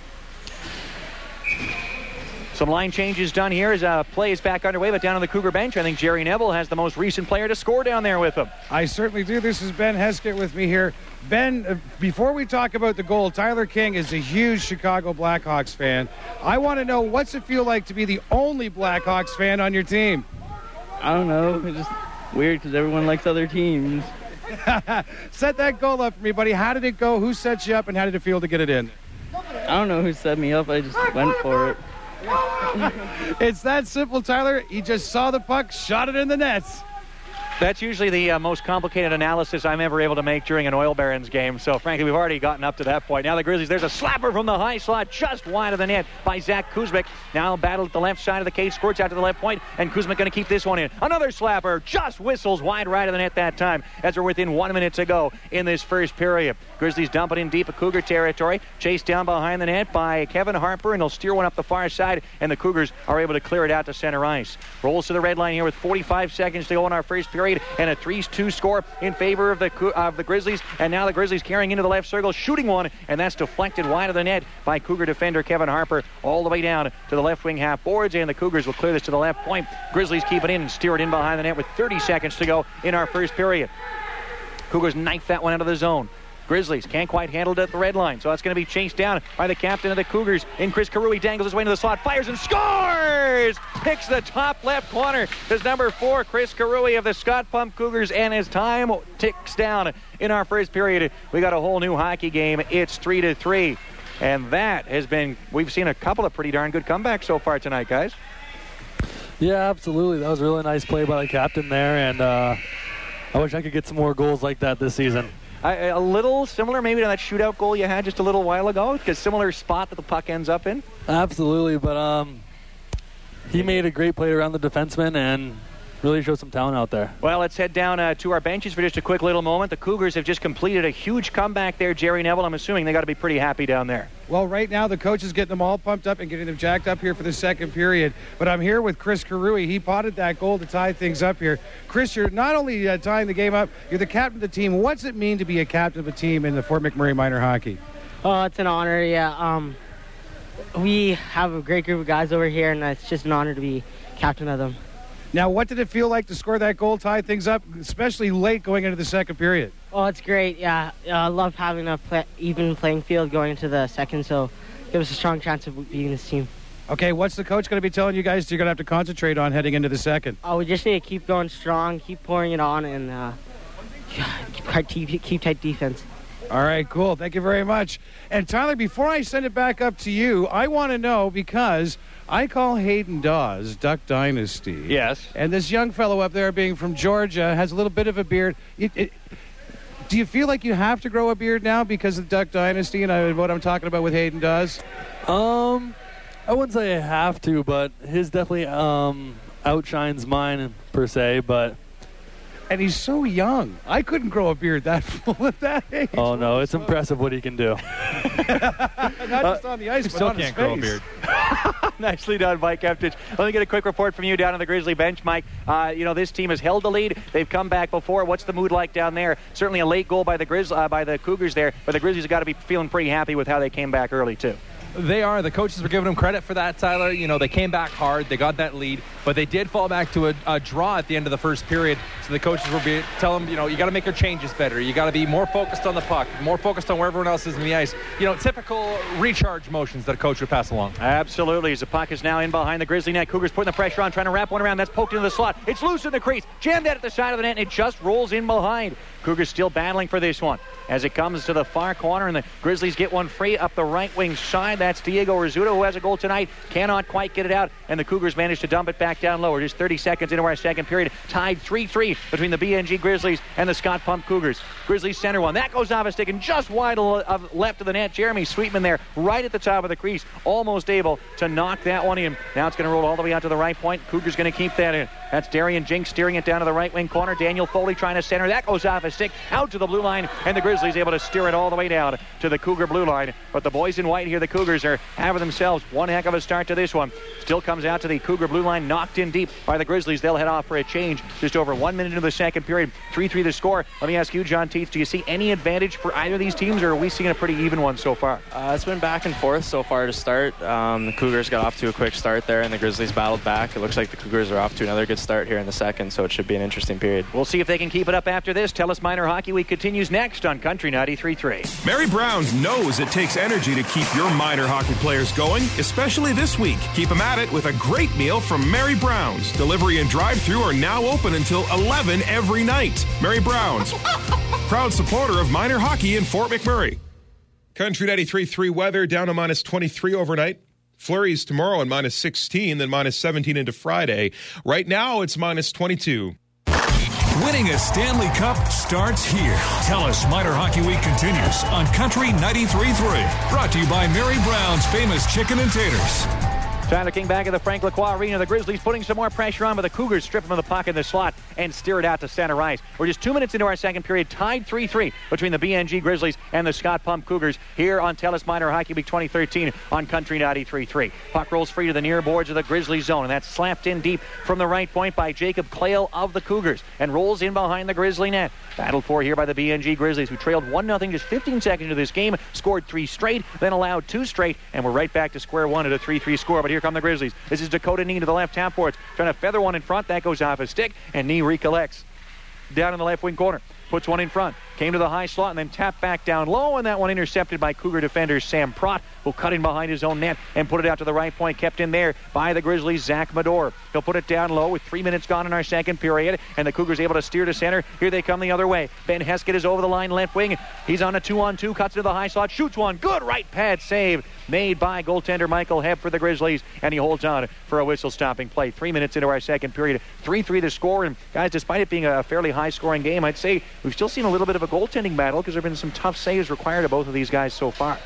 Speaker 2: Some line changes done here as uh, play is back underway, but down on the Cougar bench, I think Jerry Neville has the most recent player to score down there with him.
Speaker 3: I certainly do. This is Ben Heskett with me here. Ben, uh, before we talk about the goal, Tyler King is a huge Chicago Blackhawks fan. I want to know, what's it feel like to be the only Blackhawks fan on your team?
Speaker 12: I don't know. It's just weird because everyone likes other teams.
Speaker 3: Set that goal up for me, buddy. How did it go? Who set you up, and how did it feel to get it in?
Speaker 12: I don't know who set me up. I just went for it.
Speaker 3: It's that simple, Tyler. He just saw the puck, shot it in the nets.
Speaker 2: That's usually the uh, most complicated analysis I'm ever able to make during an Oil Barons game. So, frankly, we've already gotten up to that point. Now the Grizzlies, there's a slapper from the high slot just wide of the net by Zach Kuzmic. Now battled at the left side of the cage, squirts out to the left point, and Kuzmic going to keep this one in. Another slapper just whistles wide right of the net that time as we're within one minute to go in this first period. Grizzlies dump it in deep of Cougar territory, chased down behind the net by Kevin Harper, and he'll steer one up the far side, and the Cougars are able to clear it out to center ice. Rolls to the red line here with forty-five seconds to go in our first period, and a three two score in favor of the of the Grizzlies. And now the Grizzlies carrying into the left circle, shooting one, and that's deflected wide of the net by Cougar defender Kevin Harper all the way down to the left wing half boards, and the Cougars will clear this to the left point. Grizzlies keep it in and steer it in behind the net with thirty seconds to go in our first period. Cougars knife that one out of the zone. Grizzlies can't quite handle it at the red line, so that's going to be chased down by the captain of the Cougars in Chris Karui. Dangles his way into the slot, fires and scores! Picks the top left corner. There's number four, Chris Karui of the Scott Pump Cougars, and as time ticks down in our first period, we got a whole new hockey game. It's three to three, and that has been, we've seen a couple of pretty darn good comebacks so far tonight, guys.
Speaker 6: Yeah, absolutely. That was a really nice play by the captain there, and uh, I wish I could get some more goals like that this season.
Speaker 2: I, a little similar maybe to that shootout goal you had just a little while ago, because similar spot that the puck ends up in.
Speaker 6: Absolutely, but um, he made a great play around the defenseman and really showed some talent out there.
Speaker 2: Well, let's head down uh, to our benches for just a quick little moment. The Cougars have just completed a huge comeback there, Jerry Neville. I'm assuming they got to be pretty happy down there.
Speaker 3: Well, right now the coach is getting them all pumped up and getting them jacked up here for the second period. But I'm here with Chris Karui. He potted that goal to tie things up here. Chris, you're not only uh, tying the game up, you're the captain of the team. What's it mean to be a captain of a team in the Fort McMurray Minor Hockey?
Speaker 13: Oh, it's an honor, yeah. Um, we have a great group of guys over here, and it's just an honor to be captain of them.
Speaker 3: Now, what did it feel like to score that goal, tie things up, especially late going into the second period?
Speaker 13: Oh, it's great, yeah. Uh, I love having a play, even playing field going into the second, so it was a strong chance of beating this team.
Speaker 3: Okay, what's the coach going to be telling you guys you're going to have to concentrate on heading into the second?
Speaker 13: Oh, we just need to keep going strong, keep pouring it on, and uh, keep, keep tight defense.
Speaker 3: All right, cool. Thank you very much. And, Tyler, before I send it back up to you, I want to know, because I call Hayden Dawes Duck Dynasty.
Speaker 2: Yes.
Speaker 3: And this young fellow up there, being from Georgia, has a little bit of a beard. It, it, do you feel like you have to grow a beard now because of Duck Dynasty and I, what I'm talking about with Hayden Dawes?
Speaker 6: Um, I wouldn't say I have to, but his definitely um, outshines mine, per se, but...
Speaker 3: And he's so young. I couldn't grow a beard that full at that age.
Speaker 6: Oh, no, it's impressive what he can do.
Speaker 3: Not just on the ice, but
Speaker 4: still
Speaker 3: on
Speaker 4: can't
Speaker 3: his
Speaker 4: grow
Speaker 3: face.
Speaker 4: a beard.
Speaker 2: Nicely done, Mike Eftich. Let me get a quick report from you down on the Grizzly bench, Mike. Uh, you know, this team has held the lead. They've come back before. What's the mood like down there? Certainly a late goal by the Grizz, uh, by the Cougars there, but the Grizzlies have got to be feeling pretty happy with how they came back early, too.
Speaker 4: They are. The coaches were giving them credit for that, Tyler. You know, they came back hard. They got that lead, but they did fall back to a, a draw at the end of the first period. So the coaches were be, tell them, you know, you got to make your changes better. You got to be more focused on the puck, more focused on where everyone else is in the ice. You know, typical recharge motions that a coach would pass along.
Speaker 2: Absolutely. As the puck is now in behind the Grizzly net, Cougars putting the pressure on, trying to wrap one around. That's poked into the slot. It's loose in the crease. Jammed out at the side of the net, and it just rolls in behind. Cougars still battling for this one as it comes to the far corner, and the Grizzlies get one free up the right wing side. That's Diego Rizzuto, who has a goal tonight. Cannot quite get it out, and the Cougars manage to dump it back down lower. Just thirty seconds into our second period, tied three three between the B N G Grizzlies and the Scott Pump Cougars. Grizzlies center one. That goes off a stick and just wide of left of the net. Jeremy Sweetman there right at the top of the crease, almost able to knock that one in. Now it's going to roll all the way out to the right point. Cougars going to keep that in. That's Darian Jinks steering it down to the right wing corner. Daniel Foley trying to center. That goes off a stick out to the blue line, and the Grizzlies able to steer it all the way down to the Cougar blue line. But the boys in white here, the Cougars, are having themselves one heck of a start to this one. Still comes out to the Cougar blue line, knocked in deep by the Grizzlies. They'll head off for a change just over one minute into the second period. three three the score. Let me ask you, John Teets, do you see any advantage for either of these teams, or are we seeing a pretty even one so far?
Speaker 5: Uh, it's been back and forth so far to start. Um, the Cougars got off to a quick start there, and the Grizzlies battled back. It looks like the Cougars are off to another good start here in the second, so it should be an interesting period.
Speaker 2: We'll see if they can keep it up after this. Tell Us Minor Hockey Week continues next on Country ninety-three three.
Speaker 9: Mary Brown's knows it takes energy to keep your minor hockey players going, especially this week. Keep them at it with a great meal from Mary Brown's. Delivery and drive-thru are now open until eleven every night. Mary Brown's, proud supporter of minor hockey in Fort McMurray. Country ninety-three three weather, down to minus twenty-three overnight. Flurries tomorrow and minus sixteen, then minus seventeen into Friday. Right now, it's minus twenty-two.
Speaker 1: Winning a Stanley Cup starts here. Tell Us Minor Hockey Week continues on Country ninety-three three. Brought to you by Mary Brown's famous chicken and taters.
Speaker 2: Tyler King back at the Frank Lacroix Arena. The Grizzlies putting some more pressure on, but the Cougars strip him of the puck in the slot and steer it out to center ice. We're just two minutes into our second period, tied three three between the B N G Grizzlies and the Scott Pump Cougars here on Tell Us Minor Hockey Week twenty thirteen on Country ninety-three three. Puck rolls free to the near boards of the Grizzlies zone, and that's slapped in deep from the right point by Jacob Clayle of the Cougars and rolls in behind the Grizzly net. Battled for here by the B N G Grizzlies, who trailed one nothing just fifteen seconds into this game, scored three straight, then allowed two straight, and we're right back to square one at a three three score. But here come the Grizzlies. This is Dakota Knee to the left half boards, trying to feather one in front. That goes off a stick, and Knee recollects down in the left wing corner. puts one in front. Came to the high slot and then tapped back down low, and that one intercepted by Cougar defender Sam Prott, who cut in behind his own net and put it out to the right point. Kept in there by the Grizzlies' Zach Medor. He'll put it down low with three minutes gone in our second period, and the Cougars able to steer to center. Here they come the other way. Ben Heskett is over the line left wing. He's on a two-on-two, cuts to the high slot, shoots one. Good right pad save made by goaltender Michael Hebb for the Grizzlies, and he holds on for a whistle-stopping play. Three minutes into our second period, three three the score, and guys, despite it being a fairly high-scoring game, I'd say we've still seen a little bit of a goaltending battle because there have been some tough saves required of both of these guys so far.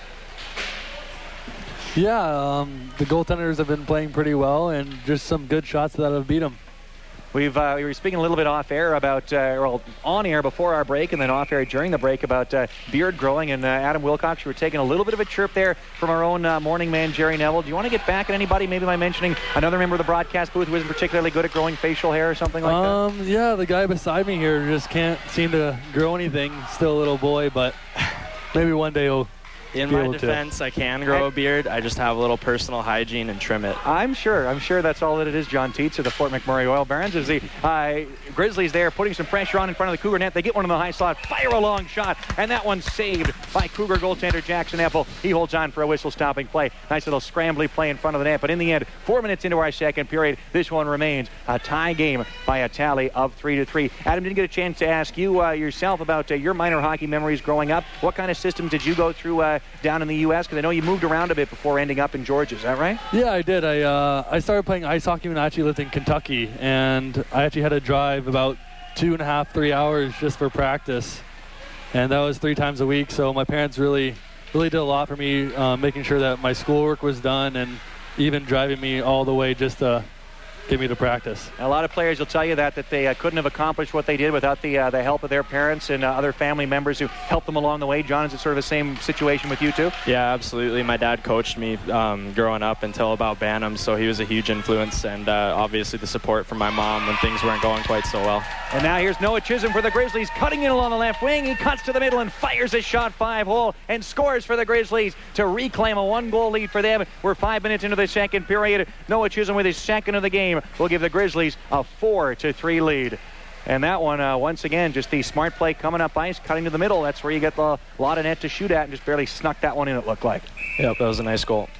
Speaker 6: Yeah, um, the goaltenders have been playing pretty well, and just some good shots that have beat them.
Speaker 2: We've uh, we were speaking a little bit off air about, uh, well, on air before our break, and then off air during the break about uh, beard growing. And uh, Adam Wilcox, you were taking a little bit of a chirp there from our own uh, morning man Jerry Neville. Do you want to get back at anybody, maybe by mentioning another member of the broadcast booth who isn't particularly good at growing facial hair or something like
Speaker 6: um,
Speaker 2: that?
Speaker 6: Yeah, the guy beside me here just can't seem to grow anything. Still a little boy, but maybe one day he'll.
Speaker 5: In my defense, I can grow a beard. I just have a little personal hygiene and trim it.
Speaker 2: I'm sure. I'm sure that's all that it is. John Tietz of the Fort McMurray Oil Barons. As the uh, Grizzlies there putting some pressure on in front of the Cougar net. They get one in the high slot, fire a long shot, and that one's saved by Cougar goaltender Jackson Epple. He holds on for a whistle-stopping play. Nice little scrambly play in front of the net. But in the end, four minutes into our second period, this one remains a tie game by a tally of three to three. Adam, didn't get a chance to ask you uh, yourself about uh, your minor hockey memories growing up. What kind of systems did you go through uh, down in the U S? Because I know you moved around a bit before ending up in Georgia. Is that right?
Speaker 6: Yeah, I did. I uh, I started playing ice hockey when I actually lived in Kentucky, and I actually had to drive about two and a half, three hours just for practice, and that was three times a week. So my parents really, really did a lot for me, uh, making sure that my schoolwork was done, and even driving me all the way just to get me to practice.
Speaker 2: A lot of players will tell you that that they uh, couldn't have accomplished what they did without the uh, the help of their parents and uh, other family members who helped them along the way. John, is it sort of the same situation with you too?
Speaker 5: Yeah, absolutely. My dad coached me um, growing up until about Bantam, so he was a huge influence, and uh, obviously the support from my mom when things weren't going quite so well.
Speaker 2: And now here's Noah Chisholm for the Grizzlies, cutting in along the left wing. He cuts to the middle and fires a shot five hole and scores for the Grizzlies to reclaim a one-goal lead for them. We're five minutes into the second period. Noah Chisholm with his second of the game will give the Grizzlies a four to three lead. And that one, uh, once again, just the smart play coming up ice, cutting to the middle. That's where you get the lot of net to shoot at, and just barely snuck that one in, it looked like.
Speaker 5: Yep, that was a nice goal.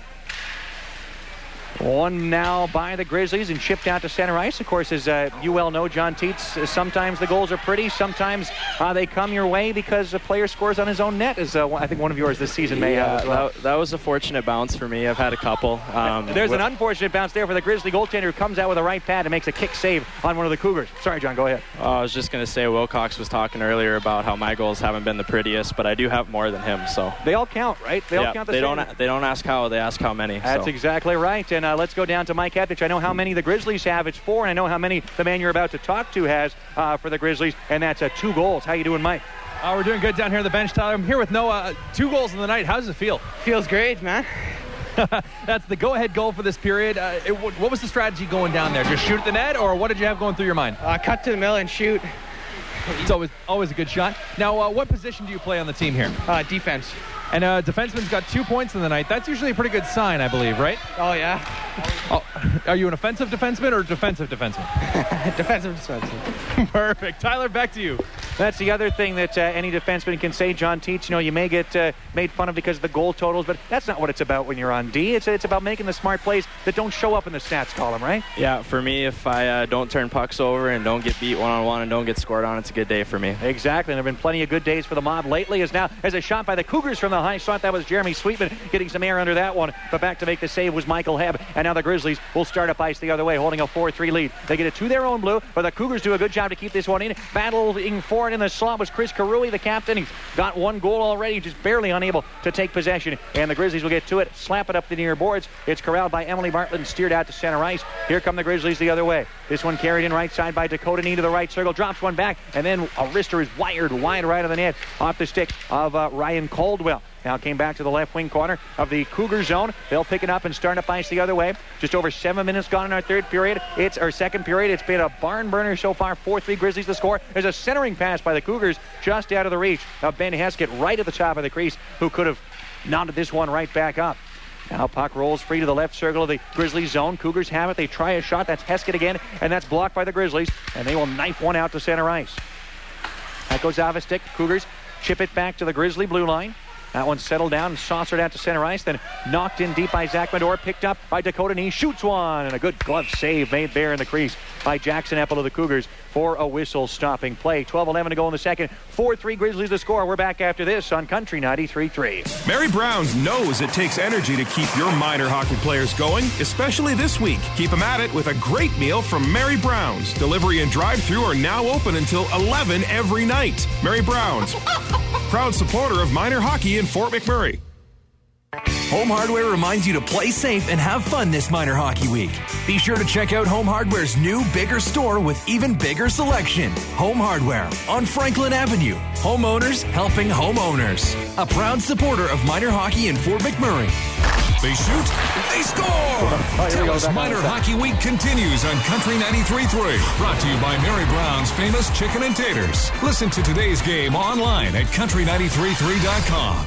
Speaker 2: One now by the Grizzlies and chipped out to center ice. Of course, as uh, you well know, John Tietz, uh, sometimes the goals are pretty. Sometimes uh, they come your way because a player scores on his own net, as uh, I think one of yours this season may
Speaker 5: yeah,
Speaker 2: have as well.
Speaker 5: That, that was a fortunate bounce for me. I've had a couple. Um,
Speaker 2: There's an unfortunate bounce there for the Grizzly goaltender who comes out with a right pad and makes a kick save on one of the Cougars. Sorry, John, go ahead.
Speaker 5: Uh, I was just going to say Wilcox was talking earlier about how my goals haven't been the prettiest, but I do have more than him. So
Speaker 2: They all count, right? They
Speaker 5: yeah,
Speaker 2: all count the
Speaker 5: they
Speaker 2: same.
Speaker 5: don't, they don't ask how, they ask how many.
Speaker 2: That's
Speaker 5: so.
Speaker 2: exactly right. And uh, let's go down to Mike Etich. I know how many the Grizzlies have. It's four, and I know how many the man you're about to talk to has uh, for the Grizzlies, and that's uh, two goals. How you doing, Mike?
Speaker 4: Uh, we're doing good down here on the bench, Tyler. I'm here with Noah. Two goals in the night. How does it feel?
Speaker 8: Feels great, man.
Speaker 4: That's the go-ahead goal for this period. Uh, it, what was the strategy going down there? Just shoot at the net, or what did you have going through your mind?
Speaker 8: Uh, cut to the middle and shoot.
Speaker 4: It's always always a good shot. Now, uh, what position do you play on the team here?
Speaker 8: Uh, defense.
Speaker 4: And uh, defenseman's got two points in the night. That's usually a pretty good sign, I believe, right?
Speaker 8: Oh, yeah.
Speaker 4: Oh, are you an offensive defenseman or defensive defenseman?
Speaker 8: Defensive defenseman.
Speaker 4: Perfect. Tyler, back to you.
Speaker 2: That's the other thing that uh, any defenseman can say, John Tietz. You know, you may get uh, made fun of because of the goal totals, but that's not what it's about when you're on D. It's it's about making the smart plays that don't show up in the stats column, right?
Speaker 5: Yeah, for me, if I uh, don't turn pucks over and don't get beat one-on-one and don't get scored on, it's a good day for me.
Speaker 2: Exactly, and there have been plenty of good days for the Mob lately. As now, as a shot by the Cougars from the high slot, that was Jeremy Sweetman getting some air under that one, but back to make the save was Michael Hebb, and now the Grizzlies will start up ice the other way, holding a four three lead. They get it to their own blue, but the Cougars do a good job to keep this one in. Battling for it in the slot was Chris Karui, the captain. He's got one goal already, just barely unable to take possession, and the Grizzlies will get to it, slap it up the near boards. It's corralled by Emily Bartlett and steered out to center ice. Here come the Grizzlies the other way. This one carried in right side by Dakota Nee to the right circle, drops one back, and then a wrister is wired wide right of the net off the stick of uh, Ryan Caldwell. Now came back to the left wing corner of the Cougar zone. They'll pick it up and start up ice the other way. Just over seven minutes gone in our third period. It's our second period. It's been a barn burner so far. four three Grizzlies to score. There's a centering pass by the Cougars just out of the reach of Ben Heskett right at the top of the crease, who could have knotted this one right back up. Now puck rolls free to the left circle of the Grizzlies zone. Cougars have it. They try a shot. That's Heskett again, and that's blocked by the Grizzlies, and they will knife one out to center ice. That goes off a stick. Cougars chip it back to the Grizzly blue line. That one settled down and saucered out to center ice, then knocked in deep by Zach Medor, picked up by Dakota Nee, shoots one, and a good glove save made there in the crease by Jackson Eppel of the Cougars for a whistle-stopping play. twelve eleven to go in the second. four three Grizzlies to score. We're back after this on Country ninety-three three.
Speaker 9: Mary Brown's knows it takes energy to keep your minor hockey players going, especially this week. Keep them at it with a great meal from Mary Brown's. Delivery and drive-thru are now open until eleven every night. Mary Brown's, proud supporter of minor hockey in Fort McMurray.
Speaker 10: Home Hardware reminds you to play safe and have fun this minor hockey week. Be sure to check out Home Hardware's new, bigger store with even bigger selection. Home Hardware on Franklin Avenue. Homeowners helping homeowners. A proud supporter of minor hockey in Fort McMurray.
Speaker 1: They shoot, they score! Telus Minor Hockey Week continues on Country ninety-three three. Brought to you by Mary Brown's Famous Chicken and Taters. Listen to today's game online at country ninety-three three dot com.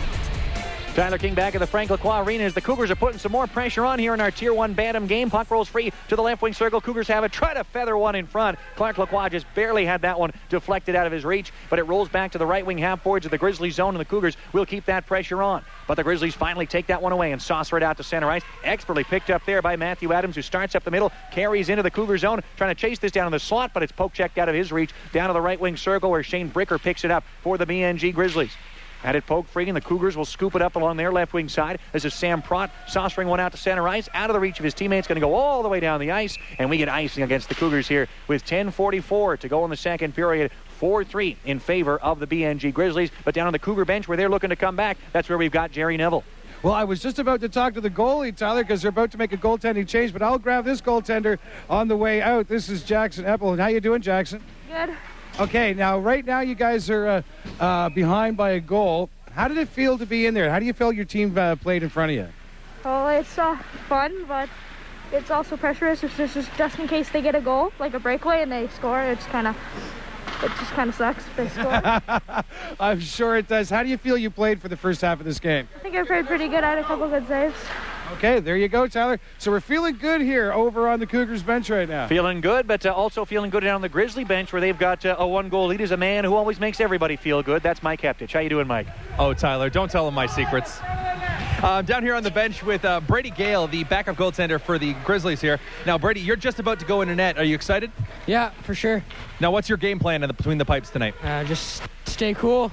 Speaker 2: Tyler King back at the Frank Lacroix Arena as the Cougars are putting some more pressure on here in our Tier one Bantam game. Puck rolls free to the left wing circle. Cougars have it. Try to feather one in front. Clark Lacroix just barely had that one deflected out of his reach, but it rolls back to the right wing half boards of the Grizzlies zone, and the Cougars will keep that pressure on. But the Grizzlies finally take that one away and saucer it out to center ice. Expertly picked up there by Matthew Adams, who starts up the middle, carries into the Cougar zone, trying to chase this down in the slot, but it's poke checked out of his reach down to the right wing circle where Shane Bricker picks it up for the B N G Grizzlies. Had it poke free, and the Cougars will scoop it up along their left wing side. This is Sam Prott saucering one out to center ice, out of the reach of his teammates, going to go all the way down the ice, and we get icing against the Cougars here with ten forty-four to go in the second period. four three in favor of the B N G Grizzlies, but down on the Cougar bench where they're looking to come back, that's where we've got Jerry Neville.
Speaker 3: Well, I was just about to talk to the goalie, Tyler, because they're about to make a goaltending change, but I'll grab this goaltender on the way out. This is Jackson Eppel. And how you doing, Jackson?
Speaker 7: Good.
Speaker 3: Okay, now right now you guys are uh, uh, behind by a goal. How did it feel to be in there? How do you feel your team uh, played in front of you?
Speaker 7: Well, it's uh, fun, but it's also pressurous. It's just, just in case they get a goal, like a breakaway, and they score. It's kind of, it just kind of sucks if they score.
Speaker 3: I'm sure it does. How do you feel you played for the first half of this game?
Speaker 7: I think I played pretty good. I had a couple good saves.
Speaker 3: Okay, there you go, Tyler. So we're feeling good here over on the Cougars bench right now.
Speaker 2: Feeling good, but uh, also feeling good down on the Grizzly bench where they've got uh, a one-goal lead. Is a man who always makes everybody feel good. That's Mike Heptich. How you doing, Mike?
Speaker 4: Oh, Tyler, don't tell him my secrets. Uh, down here on the bench with uh, Brady Gale, the backup goaltender for the Grizzlies here. Now, Brady, you're just about to go into net. Are you excited?
Speaker 14: Yeah, for sure.
Speaker 4: Now, what's your game plan in the, between the pipes tonight?
Speaker 14: Uh, just stay cool.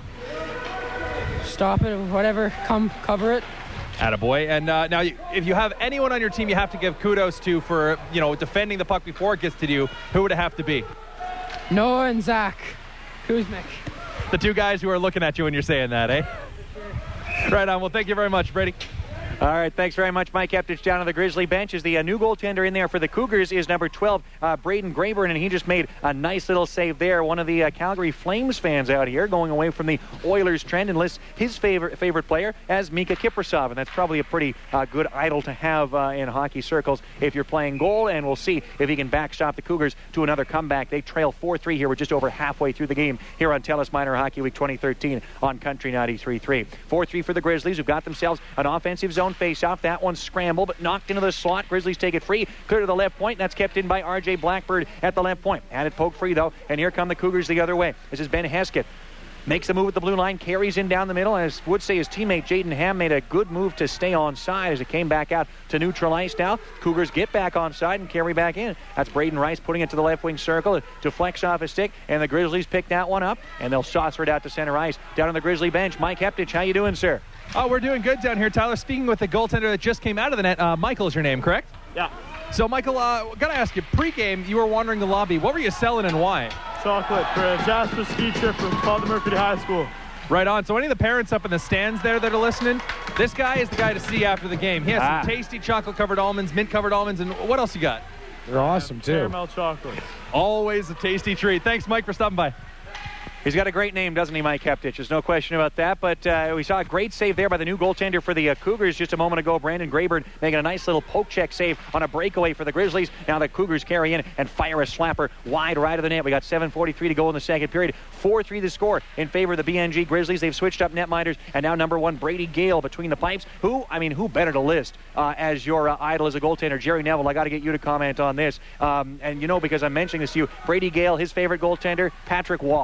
Speaker 14: Stop it, whatever. Come cover it.
Speaker 4: Attaboy. And uh, now, if you have anyone on your team you have to give kudos to for, you know, defending the puck before it gets to you, who would it have to be?
Speaker 14: Noah and Zach Kuzmic.
Speaker 4: The two guys who are looking at you when you're saying that, eh? Right on. Well, thank you very much, Brady.
Speaker 2: All right, thanks very much, Mike Heptich down on the Grizzly bench. As the uh, new goaltender in there for the Cougars is number twelve, uh, Braden Graber, and he just made a nice little save there. One of the uh, Calgary Flames fans out here going away from the Oilers trend and lists his favorite favorite player as Mika Kiprasov, and that's probably a pretty uh, good idol to have uh, in hockey circles if you're playing goal, and we'll see if he can backstop the Cougars to another comeback. They trail four three here. We're just over halfway through the game here on Telus Minor Hockey Week twenty thirteen on Country ninety-three three. four three for the Grizzlies, who've got themselves an offensive zone face-off. That one scrambled, but knocked into the slot. Grizzlies take it free, clear to the left point, and that's kept in by R J Blackbird at the left point. Had it poked free, though, and here come the Cougars the other way. This is Ben Heskett. Makes the move at the blue line, carries in down the middle, and as would say his teammate Jaden Ham made a good move to stay onside as it came back out to neutral ice now. Cougars get back onside and carry back in. That's Braden Rice putting it to the left wing circle. It deflects off a stick, and the Grizzlies pick that one up, and they'll saucer it out to center ice. Down on the Grizzly bench, Mike Heptich, how you doing, sir?
Speaker 4: Oh, we're doing good down here, Tyler. Speaking with the goaltender that just came out of the net, uh, Michael is your name, correct?
Speaker 15: Yeah.
Speaker 4: So, Michael, uh, got to ask you, pregame, you were wandering the lobby. What were you selling and why?
Speaker 15: Chocolate for a Jasper ski trip from Father Murphy High School.
Speaker 4: Right on. So any of the parents up in the stands there that are listening, this guy is the guy to see after the game. He has ah. some tasty chocolate-covered almonds, mint-covered almonds, and what else you got?
Speaker 3: They're awesome, too.
Speaker 15: Caramel chocolate.
Speaker 4: Always a tasty treat. Thanks, Mike, for stopping by.
Speaker 2: He's got a great name, doesn't he, Mike Heptich? There's no question about that. But uh, we saw a great save there by the new goaltender for the uh, Cougars just a moment ago. Brandon Graber making a nice little poke check save on a breakaway for the Grizzlies. Now the Cougars carry in and fire a slapper wide right of the net. We got seven forty-three to go in the second period. four three the score in favor of the B N G Grizzlies. They've switched up netminders, and now number one, Brady Gale between the pipes. Who, I mean, who better to list uh, as your uh, idol as a goaltender? Jerry Neville, I got to get you to comment on this. Um, and, you know, because I'm mentioning this to you, Brady Gale, his favorite goaltender, Patrick Waugh. I mean, does a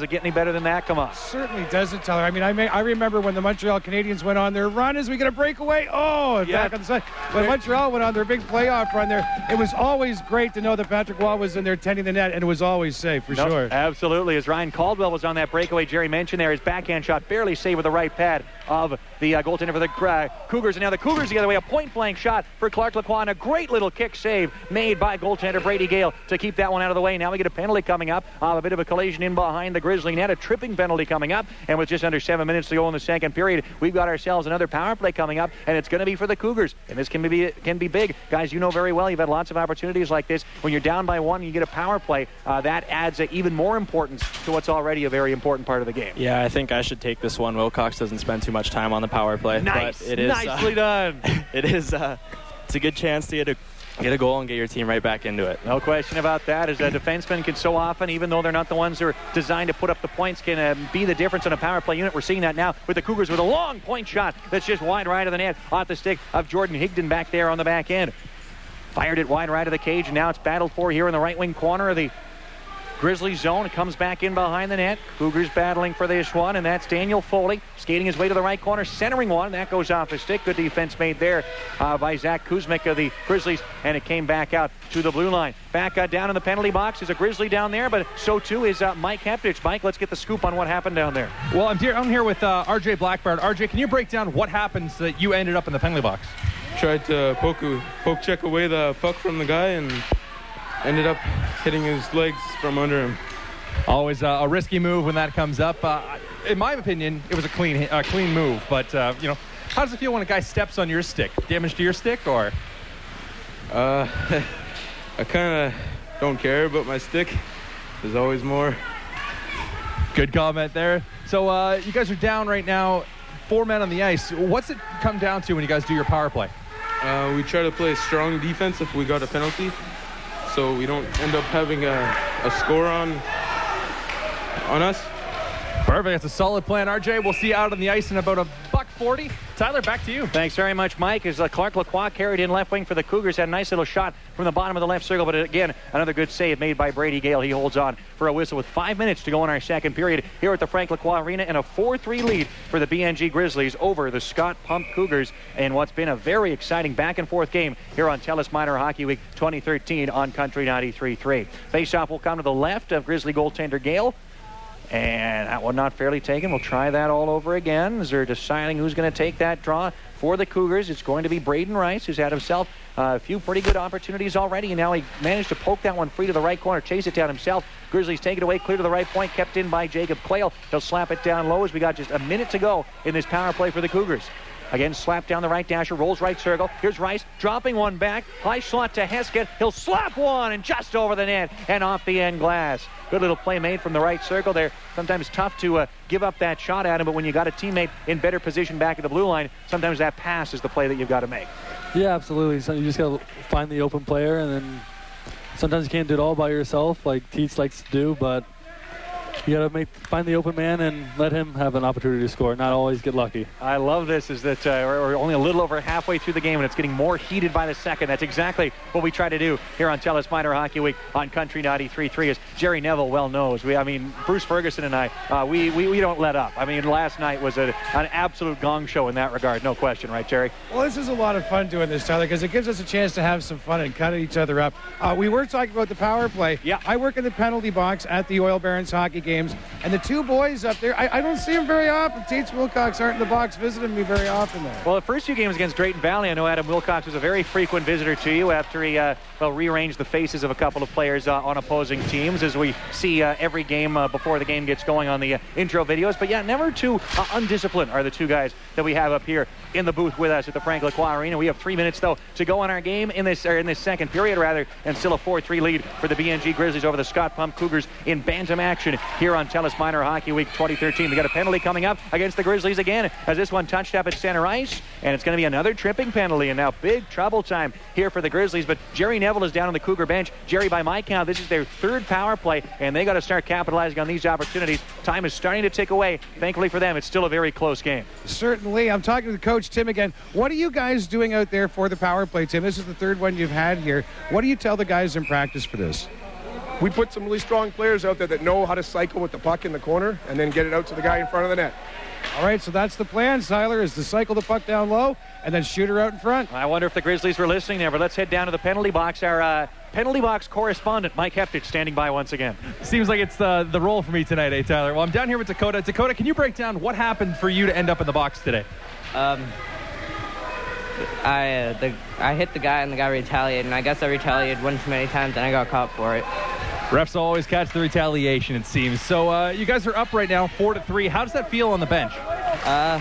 Speaker 2: it get any better than that? Come on.
Speaker 3: Certainly doesn't, Tyler. I mean, I may, I remember when the Montreal Canadiens went on their run as we get a breakaway. Oh, and
Speaker 2: Yeah.
Speaker 3: back on the side. When Montreal went on their big playoff run there, it was always great to know that Patrick Waugh was in there tending the net, and it was always safe for
Speaker 2: No,
Speaker 3: sure.
Speaker 2: Absolutely. As Ryan Caldwell was on that breakaway, Jerry mentioned there, his backhand shot barely saved with the right pad of the uh, goaltender for the uh, Cougars. And now the Cougars the other way, a point-blank shot for Clark Lacroix, and a great little kick save made by goaltender Brady Gale to keep that one out of the way. Now we get a penalty coming up, uh, a bit of a collision in behind the Grizzly net, a tripping penalty coming up, and with just under seven minutes to go in the second period, we've got ourselves another power play coming up, and it's going to be for the Cougars. And this can be can be big. Guys, you know very well, you've had lots of opportunities like this. When you're down by one and you get a power play, uh, that adds uh, even more importance to what's already a very important part of the game.
Speaker 5: Yeah, I think I should take this one. Wilcox doesn't spend too much time on the power play.
Speaker 2: Nice.
Speaker 5: But it is,
Speaker 2: Nicely
Speaker 5: uh,
Speaker 2: done.
Speaker 5: It is uh, it's a good chance to get a get a goal and get your team right back into it.
Speaker 2: No question about that, as a defenseman can so often, even though they're not the ones who are designed to put up the points, can uh, be the difference in a power play unit. We're seeing that now with the Cougars with a long point shot that's just wide right of the net off the stick of Jordan Higdon back there on the back end. Fired it wide right of the cage, and now it's battled for here in the right wing corner of the Grizzly zone. It comes back in behind the net. Cougars battling for this one, and that's Daniel Foley skating his way to the right corner, centering one. That goes off his stick. Good defense made there uh, by Zach Kuzmic of the Grizzlies, and it came back out to the blue line. Back uh, down in the penalty box is a Grizzly down there, but so too is uh, Mike Heptich. Mike, let's get the scoop on what happened down there.
Speaker 4: Well, I'm here, I'm here with uh, R J Blackburn. R J, can you break down what happens that you ended up in the penalty box?
Speaker 16: Tried to poke, poke check away the puck from the guy and ended up hitting his legs from under him.
Speaker 4: Always uh, a risky move when that comes up. Uh, in my opinion, it was a clean uh, clean move. But, uh, you know, how does it feel when a guy steps on your stick? Damage to your stick, or?
Speaker 16: Uh, I kind of don't care about my stick. There's always more.
Speaker 4: Good comment there. So uh, you guys are down right now, four men on the ice. What's it come down to when you guys do your power play?
Speaker 16: Uh, we try to play strong defense if we got a penalty, so we don't end up having a, a score on on us.
Speaker 4: Perfect. That's a solid plan, R J. We'll see you out on the ice in about a buck forty. Tyler, back to you.
Speaker 2: Thanks very much, Mike. As uh, Clark Lacroix carried in left wing for the Cougars, had a nice little shot from the bottom of the left circle, but again, another good save made by Brady Gale. He holds on for a whistle with five minutes to go in our second period here at the Frank Lacroix Arena, and a four three lead for the B N G Grizzlies over the Scott Pump Cougars in what's been a very exciting back-and-forth game here on TELUS Minor Hockey Week twenty thirteen on Country ninety-three three. Face-off will come to the left of Grizzly goaltender Gale. And that one not fairly taken. We'll try that all over again as they're deciding who's going to take that draw for the Cougars. It's going to be Braden Rice, who's had himself uh, a few pretty good opportunities already, and now he managed to poke that one free to the right corner, chase it down himself. Grizzlies take it away, clear to the right point, kept in by Jacob Quayle. He'll slap it down low as we got just a minute to go in this power play for the Cougars. Again, slap down the right dasher, rolls right circle. Here's Rice, dropping one back. High slot to Heskett. He'll slap one and just over the net and off the end glass. Good little play made from the right circle there. Sometimes tough to uh, give up that shot at him, but when you got a teammate in better position back at the blue line, sometimes that pass is the play that you've got to make.
Speaker 6: Yeah, absolutely. So you just got to find the open player, and then sometimes you can't do it all by yourself like Teets likes to do, but you got to make find the open man and let him have an opportunity to score, not always get lucky.
Speaker 2: I love this, is that uh, we're only a little over halfway through the game, and it's getting more heated by the second. That's exactly what we try to do here on TELUS Minor Hockey Week on Country ninety-three three, as Jerry Neville well knows. We, I mean, Bruce Ferguson and I, uh, we, we, we don't let up. I mean, last night was a, an absolute gong show in that regard, no question, right, Jerry?
Speaker 3: Well, this is a lot of fun doing this, Tyler, because it gives us a chance to have some fun and cut each other up. Uh, we were talking about the power play.
Speaker 2: Yeah.
Speaker 3: I work in the penalty box at the Oil Barons hockey games, and the two boys up there, I, I don't see them very often. Teets Wilcox aren't in the box visiting me very often there.
Speaker 2: Well, the first few games against Drayton Valley, I know Adam Wilcox was a very frequent visitor to you after he uh, well, rearranged the faces of a couple of players uh, on opposing teams, as we see uh, every game uh, before the game gets going on the uh, intro videos. But yeah, never too uh, undisciplined are the two guys that we have up here in the booth with us at the Frank Lacroix Arena. We have three minutes, though, to go in our game in this, or in this second period, rather, and still a four three lead for the B N G Grizzlies over the Scott Pump Cougars in bantam action here on TELUS Minor Hockey Week twenty thirteen. We got a penalty coming up against the Grizzlies again, as this one touched up at center ice, and it's going to be another tripping penalty, and now big trouble time here for the Grizzlies. But Jerry Neville is down on the Cougar bench. Jerry, by my count, this is their third power play, and they got to start capitalizing on these opportunities. Time is starting to tick away. Thankfully for them, it's still a very close game.
Speaker 3: Certainly. I'm talking to Coach Tim again. What are you guys doing out there for the power play, Tim? This is the third one you've had here. What do you tell the guys in practice for this?
Speaker 11: we put some really strong players out there that know how to cycle with the puck in the corner and then get it out to the guy in front of the net.
Speaker 3: All right, so that's the plan, Seiler, is to cycle the puck down low and then shoot her out in front.
Speaker 2: I wonder if the Grizzlies were listening there, but let's head down to the penalty box. Our uh, penalty box correspondent, Mike Heftich, standing by once again.
Speaker 4: Seems like it's the, the role for me tonight, eh, Tyler? Well, I'm down here with Dakota. Dakota, can you break down what happened for you to end up in the box today?
Speaker 17: Um, I uh, the I hit the guy and the guy retaliated, and I guess I retaliated one too many times, and I got caught for it.
Speaker 4: Refs always catch the retaliation, it seems. So uh, you guys are up right now, four to three. How does that feel on the bench?
Speaker 17: Uh,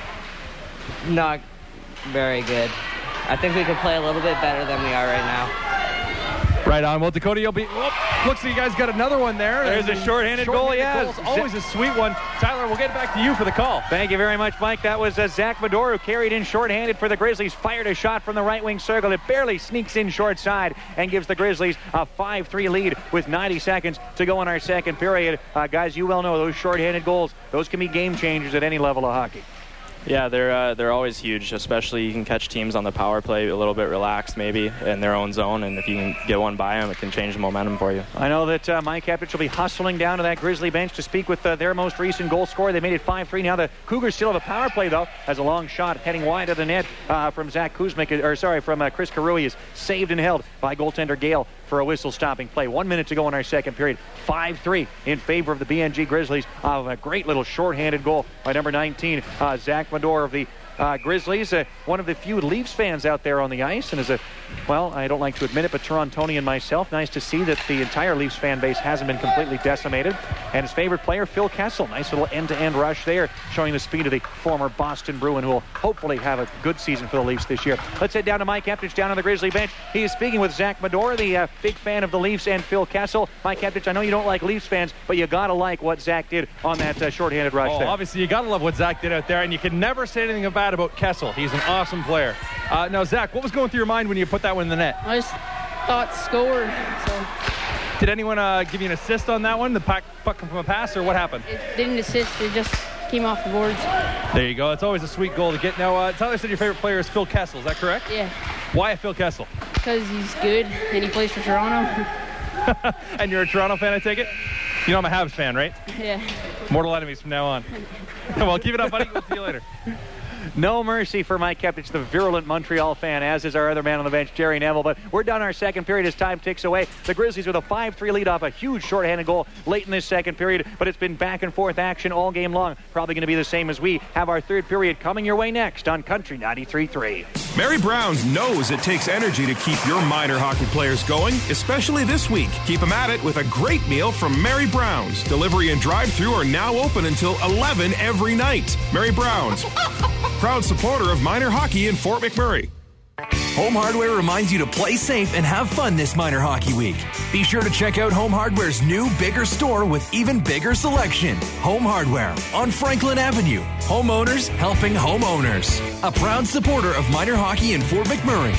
Speaker 17: not very good. I think we could play a little bit better than we are right now.
Speaker 4: Right on. Well, Dakota, you'll be... Whoop, looks like you guys got another one there.
Speaker 2: There's a shorthanded goal, yeah.
Speaker 4: Goal is always a sweet one. Tyler, we'll get back to you for the call.
Speaker 2: Thank you very much, Mike. That was uh, Zach Medor, who carried in shorthanded for the Grizzlies, fired a shot from the right wing circle. It barely sneaks in short side and gives the Grizzlies a five three lead with ninety seconds to go in our second period. Uh, guys, you well know those shorthanded goals, those can be game changers at any level of hockey.
Speaker 5: Yeah, they're uh, they're always huge, especially you can catch teams on the power play a little bit relaxed maybe in their own zone, and if you can get one by them, it can change the momentum for you.
Speaker 2: I know that uh, Mike Heftich will be hustling down to that Grizzly bench to speak with uh, their most recent goal scorer. They made it five three. Now the Cougars still have a power play, though, as a long shot heading wide of the net uh, from Zach Kuzmic, or sorry, from uh, Chris Karui is saved and held by goaltender Gale for a whistle-stopping play. One minute to go in our second period. five three in favor of the B N G Grizzlies. Uh, a great little shorthanded goal by number nineteen, uh, Zach Medor of the uh, Grizzlies. Uh, one of the few Leafs fans out there on the ice, and as a, well, I don't like to admit it, but Torontonian myself, nice to see that the entire Leafs fan base hasn't been completely decimated. And his favorite player, Phil Kessel. Nice little end-to-end rush there, showing the speed of the former Boston Bruin, who will hopefully have a good season for the Leafs this year. Let's head down to Mike Heftich down on the Grizzly bench. He is speaking with Zach Medor, the uh, big fan of the Leafs, and Phil Kessel. Mike Heftich, I know you don't like Leafs fans, but you gotta like what Zach did on that uh, shorthanded rush
Speaker 4: oh,
Speaker 2: there.
Speaker 4: Obviously, you gotta love what Zach did out there, and you can never say anything bad about Kessel. He's an awesome player. Uh, now, Zach, what was going through your mind when you put that one in the net?
Speaker 14: I just thought score. So
Speaker 4: Did anyone uh, give you an assist on that one? The puck, puck from a pass, or what happened?
Speaker 14: it didn't assist. It just came off the boards.
Speaker 4: There you go. It's always a sweet goal to get. Now, uh, Tyler said your favorite player is Phil Kessel. Is that correct?
Speaker 14: Yeah,
Speaker 4: Why Phil Kessel?
Speaker 14: because he's good and he plays for Toronto.
Speaker 4: And you're a Toronto fan, I take it? You know I'm a Habs fan, right?
Speaker 14: Yeah.
Speaker 4: Mortal enemies from now on. Well, keep it up, buddy. We'll see you later.
Speaker 2: No mercy for Mike Heftich, the virulent Montreal fan, as is our other man on the bench, Jerry Neville. But we're done our second period as time ticks away. The Grizzlies with a five three lead off a huge shorthanded goal late in this second period, but it's been back and forth action all game long. Probably going to be the same as we have our third period coming your way next on Country ninety-three three.
Speaker 9: Mary Brown's knows it takes energy to keep your minor hockey players going, especially this week. Keep them at it with a great meal from Mary Brown's. Delivery and drive-thru are now open until eleven every night. Mary Brown's, proud supporter of minor hockey in Fort McMurray.
Speaker 10: Home Hardware reminds you to play safe and have fun this minor hockey week. Be sure to check out Home Hardware's new, bigger store with even bigger selection. Home Hardware on Franklin Avenue. Homeowners helping homeowners. A proud supporter of minor hockey in Fort McMurray.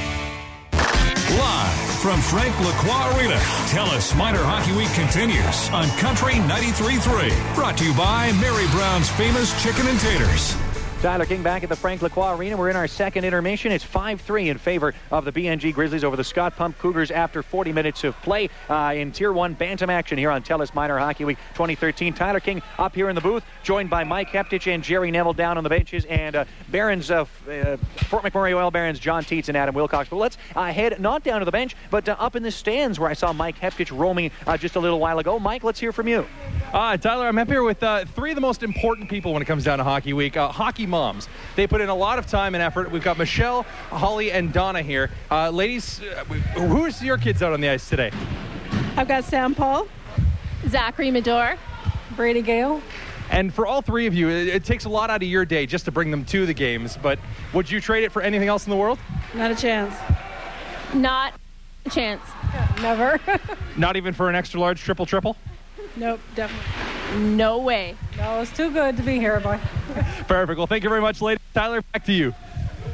Speaker 1: Live from Frank Lacroix Arena, TELUS Minor Hockey Week continues on Country ninety-three three. Brought to you by Mary Brown's Famous Chicken and Taters.
Speaker 2: Tyler King back at the Frank Lacroix Arena. We're in our second intermission. It's five three in favor of the B N G Grizzlies over the Scott Pump Cougars after forty minutes of play uh, in Tier one Bantam action here on TELUS Minor Hockey Week twenty thirteen. Tyler King up here in the booth, joined by Mike Heftich and Jerry Neville down on the benches, and uh, Barons of uh, Fort McMurray Oil Barons, John Teets and Adam Wilcox. But let's uh, head not down to the bench, but uh, up in the stands where I saw Mike Heftich roaming uh, just a little while ago. Mike, let's hear from you.
Speaker 4: Uh, Tyler, I'm up here with uh, three of the most important people when it comes down to Hockey Week. Uh, hockey moms. They put in a lot of time and effort. We've got Michelle, Holly, and Donna here. Uh, ladies, uh, who's your kids out on the ice today?
Speaker 18: I've got Sam Paul,
Speaker 19: Zachary Medor,
Speaker 18: Brady Gale.
Speaker 4: And for all three of you, it, it takes a lot out of your day just to bring them to the games. But would you trade it for anything else in the world?
Speaker 18: Not a chance.
Speaker 19: Not a chance.
Speaker 18: Never.
Speaker 4: Not even for an extra large triple triple?
Speaker 18: Nope, definitely.
Speaker 19: No way.
Speaker 18: No, it's too good to be here, boy.
Speaker 4: Perfect. Well, thank you very much, ladies. Tyler, back to you.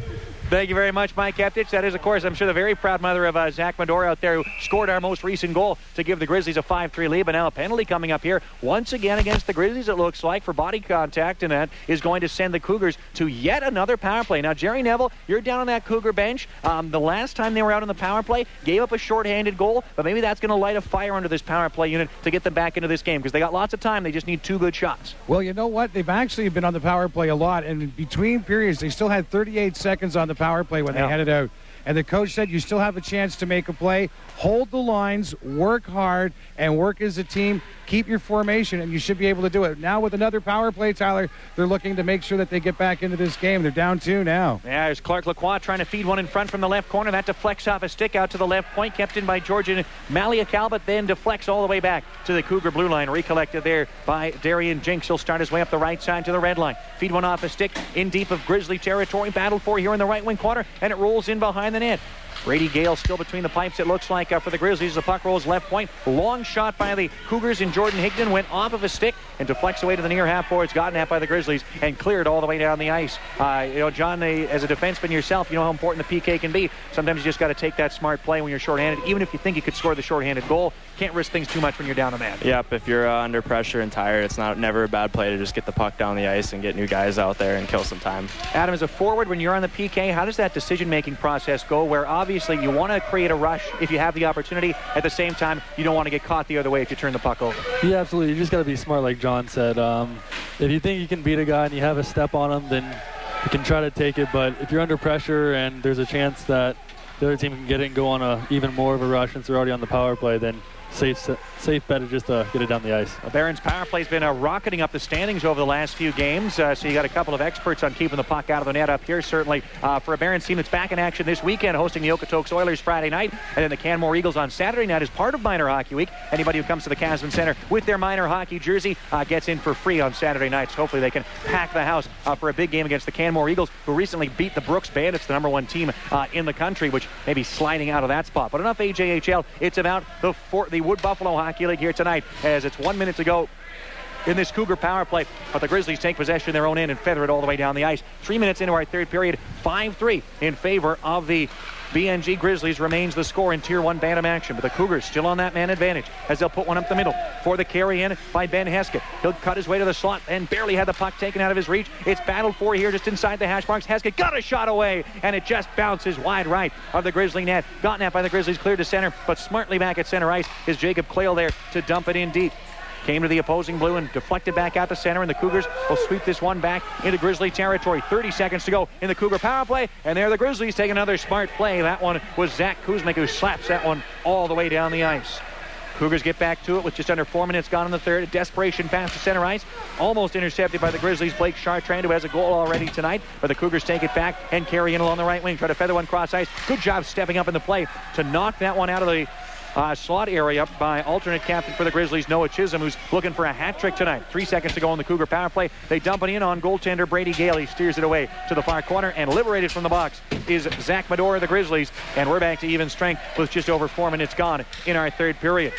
Speaker 2: Thank you very much, Mike Keptich. That is, of course, I'm sure the very proud mother of uh, Zach Medor out there, who scored our most recent goal to give the Grizzlies a five three lead. But now a penalty coming up here once again against the Grizzlies, it looks like, for body contact, and that is going to send the Cougars to yet another power play. Now, Jerry Neville, you're down on that Cougar bench. Um, the last time they were out on the power play, gave up a shorthanded goal, but maybe that's going to light a fire under this power play unit to get them back into this game, because they got lots of time. They just need two good shots.
Speaker 3: Well, you know what? They've actually been on the power play a lot, and in between periods, they still had thirty-eight seconds on the power play when
Speaker 2: Yeah.
Speaker 3: they headed out. And the coach said you still have a chance to make a play. Hold the lines, work hard, and work as a team. Keep your formation, and you should be able to do it. Now with another power play, Tyler, they're looking to make sure that they get back into this game. They're down two now.
Speaker 2: Yeah, there's Clark Lacroix trying to feed one in front from the left corner. That deflects off a stick out to the left point, kept in by Georgian Maliakal, but then deflects all the way back to the Cougar blue line. Recollected there by Darian Jinks. He'll start his way up the right side to the red line. Feed one off a stick in deep of Grizzly territory. Battled for here in the right wing corner, and it rolls in behind the net. Brady Gale still between the pipes, it looks like, uh, for the Grizzlies. The puck rolls left point. Long shot by the Cougars, and Jordan Higdon went off of a stick and deflects away to the near half boards. Gotten at by the Grizzlies and cleared all the way down the ice. Uh, you know, John, they, as a defenseman yourself, you know how important the P K can be. Sometimes you just got to take that smart play when you're shorthanded. Even if you think you could score the shorthanded goal, can't risk things too much when you're down a man.
Speaker 5: Yep, if you're uh, under pressure and tired, it's not never a bad play to just get the puck down the ice and get new guys out there and kill some time.
Speaker 2: Adam, as a forward, when you're on the P K, how does that decision-making process go, where obviously you want to create a rush if you have the opportunity, at the same time you don't want to get caught the other way if you turn the puck over?
Speaker 6: Yeah, absolutely. You just got to be smart, like John said. Um, if you think you can beat a guy and you have a step on him, then you can try to take it. But if you're under pressure and there's a chance that the other team can get it and go on a even more of a rush since they're already on the power play, then safe safe bet is just to get it down the ice.
Speaker 2: Well, Barron's power play's been uh, rocketing up the standings over the last few games, uh, so you got a couple of experts on keeping the puck out of the net up here, certainly, uh, for a Barron's team that's back in action this weekend, hosting the Okotoks Oilers Friday night, and then the Canmore Eagles on Saturday night as part of Minor Hockey Week. Anybody who comes to the Casman Center with their minor hockey jersey uh, gets in for free on Saturday nights. Hopefully they can pack the house uh, for a big game against the Canmore Eagles, who recently beat the Brooks Bandits, the number one team uh, in the country, which may be sliding out of that spot. But enough A J H L. It's about the, Fort, the Wood Buffalo Hockey League here tonight, as it's one minute to go in this Cougar power play, but the Grizzlies take possession in their own end and feather it all the way down the ice. Three minutes into our third period, five three in favor of the B N G Grizzlies remains the score in Tier one Bantam action, but the Cougars still on that man advantage as they'll put one up the middle for the carry in by Ben Heskett. He'll cut his way to the slot and barely had the puck taken out of his reach. It's battled for here just inside the hash marks. Heskett got a shot away, and it just bounces wide right of the Grizzly net. Gotten at by the Grizzlies, cleared to center, but smartly back at center ice is Jacob Clayle there to dump it in deep. Came to the opposing blue and deflected back out to center, and the Cougars will sweep this one back into Grizzly territory. thirty seconds to go in the Cougar power play, and there the Grizzlies take another smart play. That one was Zach Kuznick, who slaps that one all the way down the ice. Cougars get back to it with just under four minutes gone in the third. A desperation pass to center ice, almost intercepted by the Grizzlies' Blake Chartrand, who has a goal already tonight, but the Cougars take it back and carry in along the right wing. Try to feather one cross ice. Good job stepping up in the play to knock that one out of the Uh, slot area by alternate captain for the Grizzlies, Noah Chisholm, who's looking for a hat trick tonight. Three seconds to go in the Cougar power play. They dump it in on goaltender Brady Gale. He steers it away to the far corner, and liberated from the box is Zach Medor of the Grizzlies. And we're back to even strength with just over four minutes gone in our third period.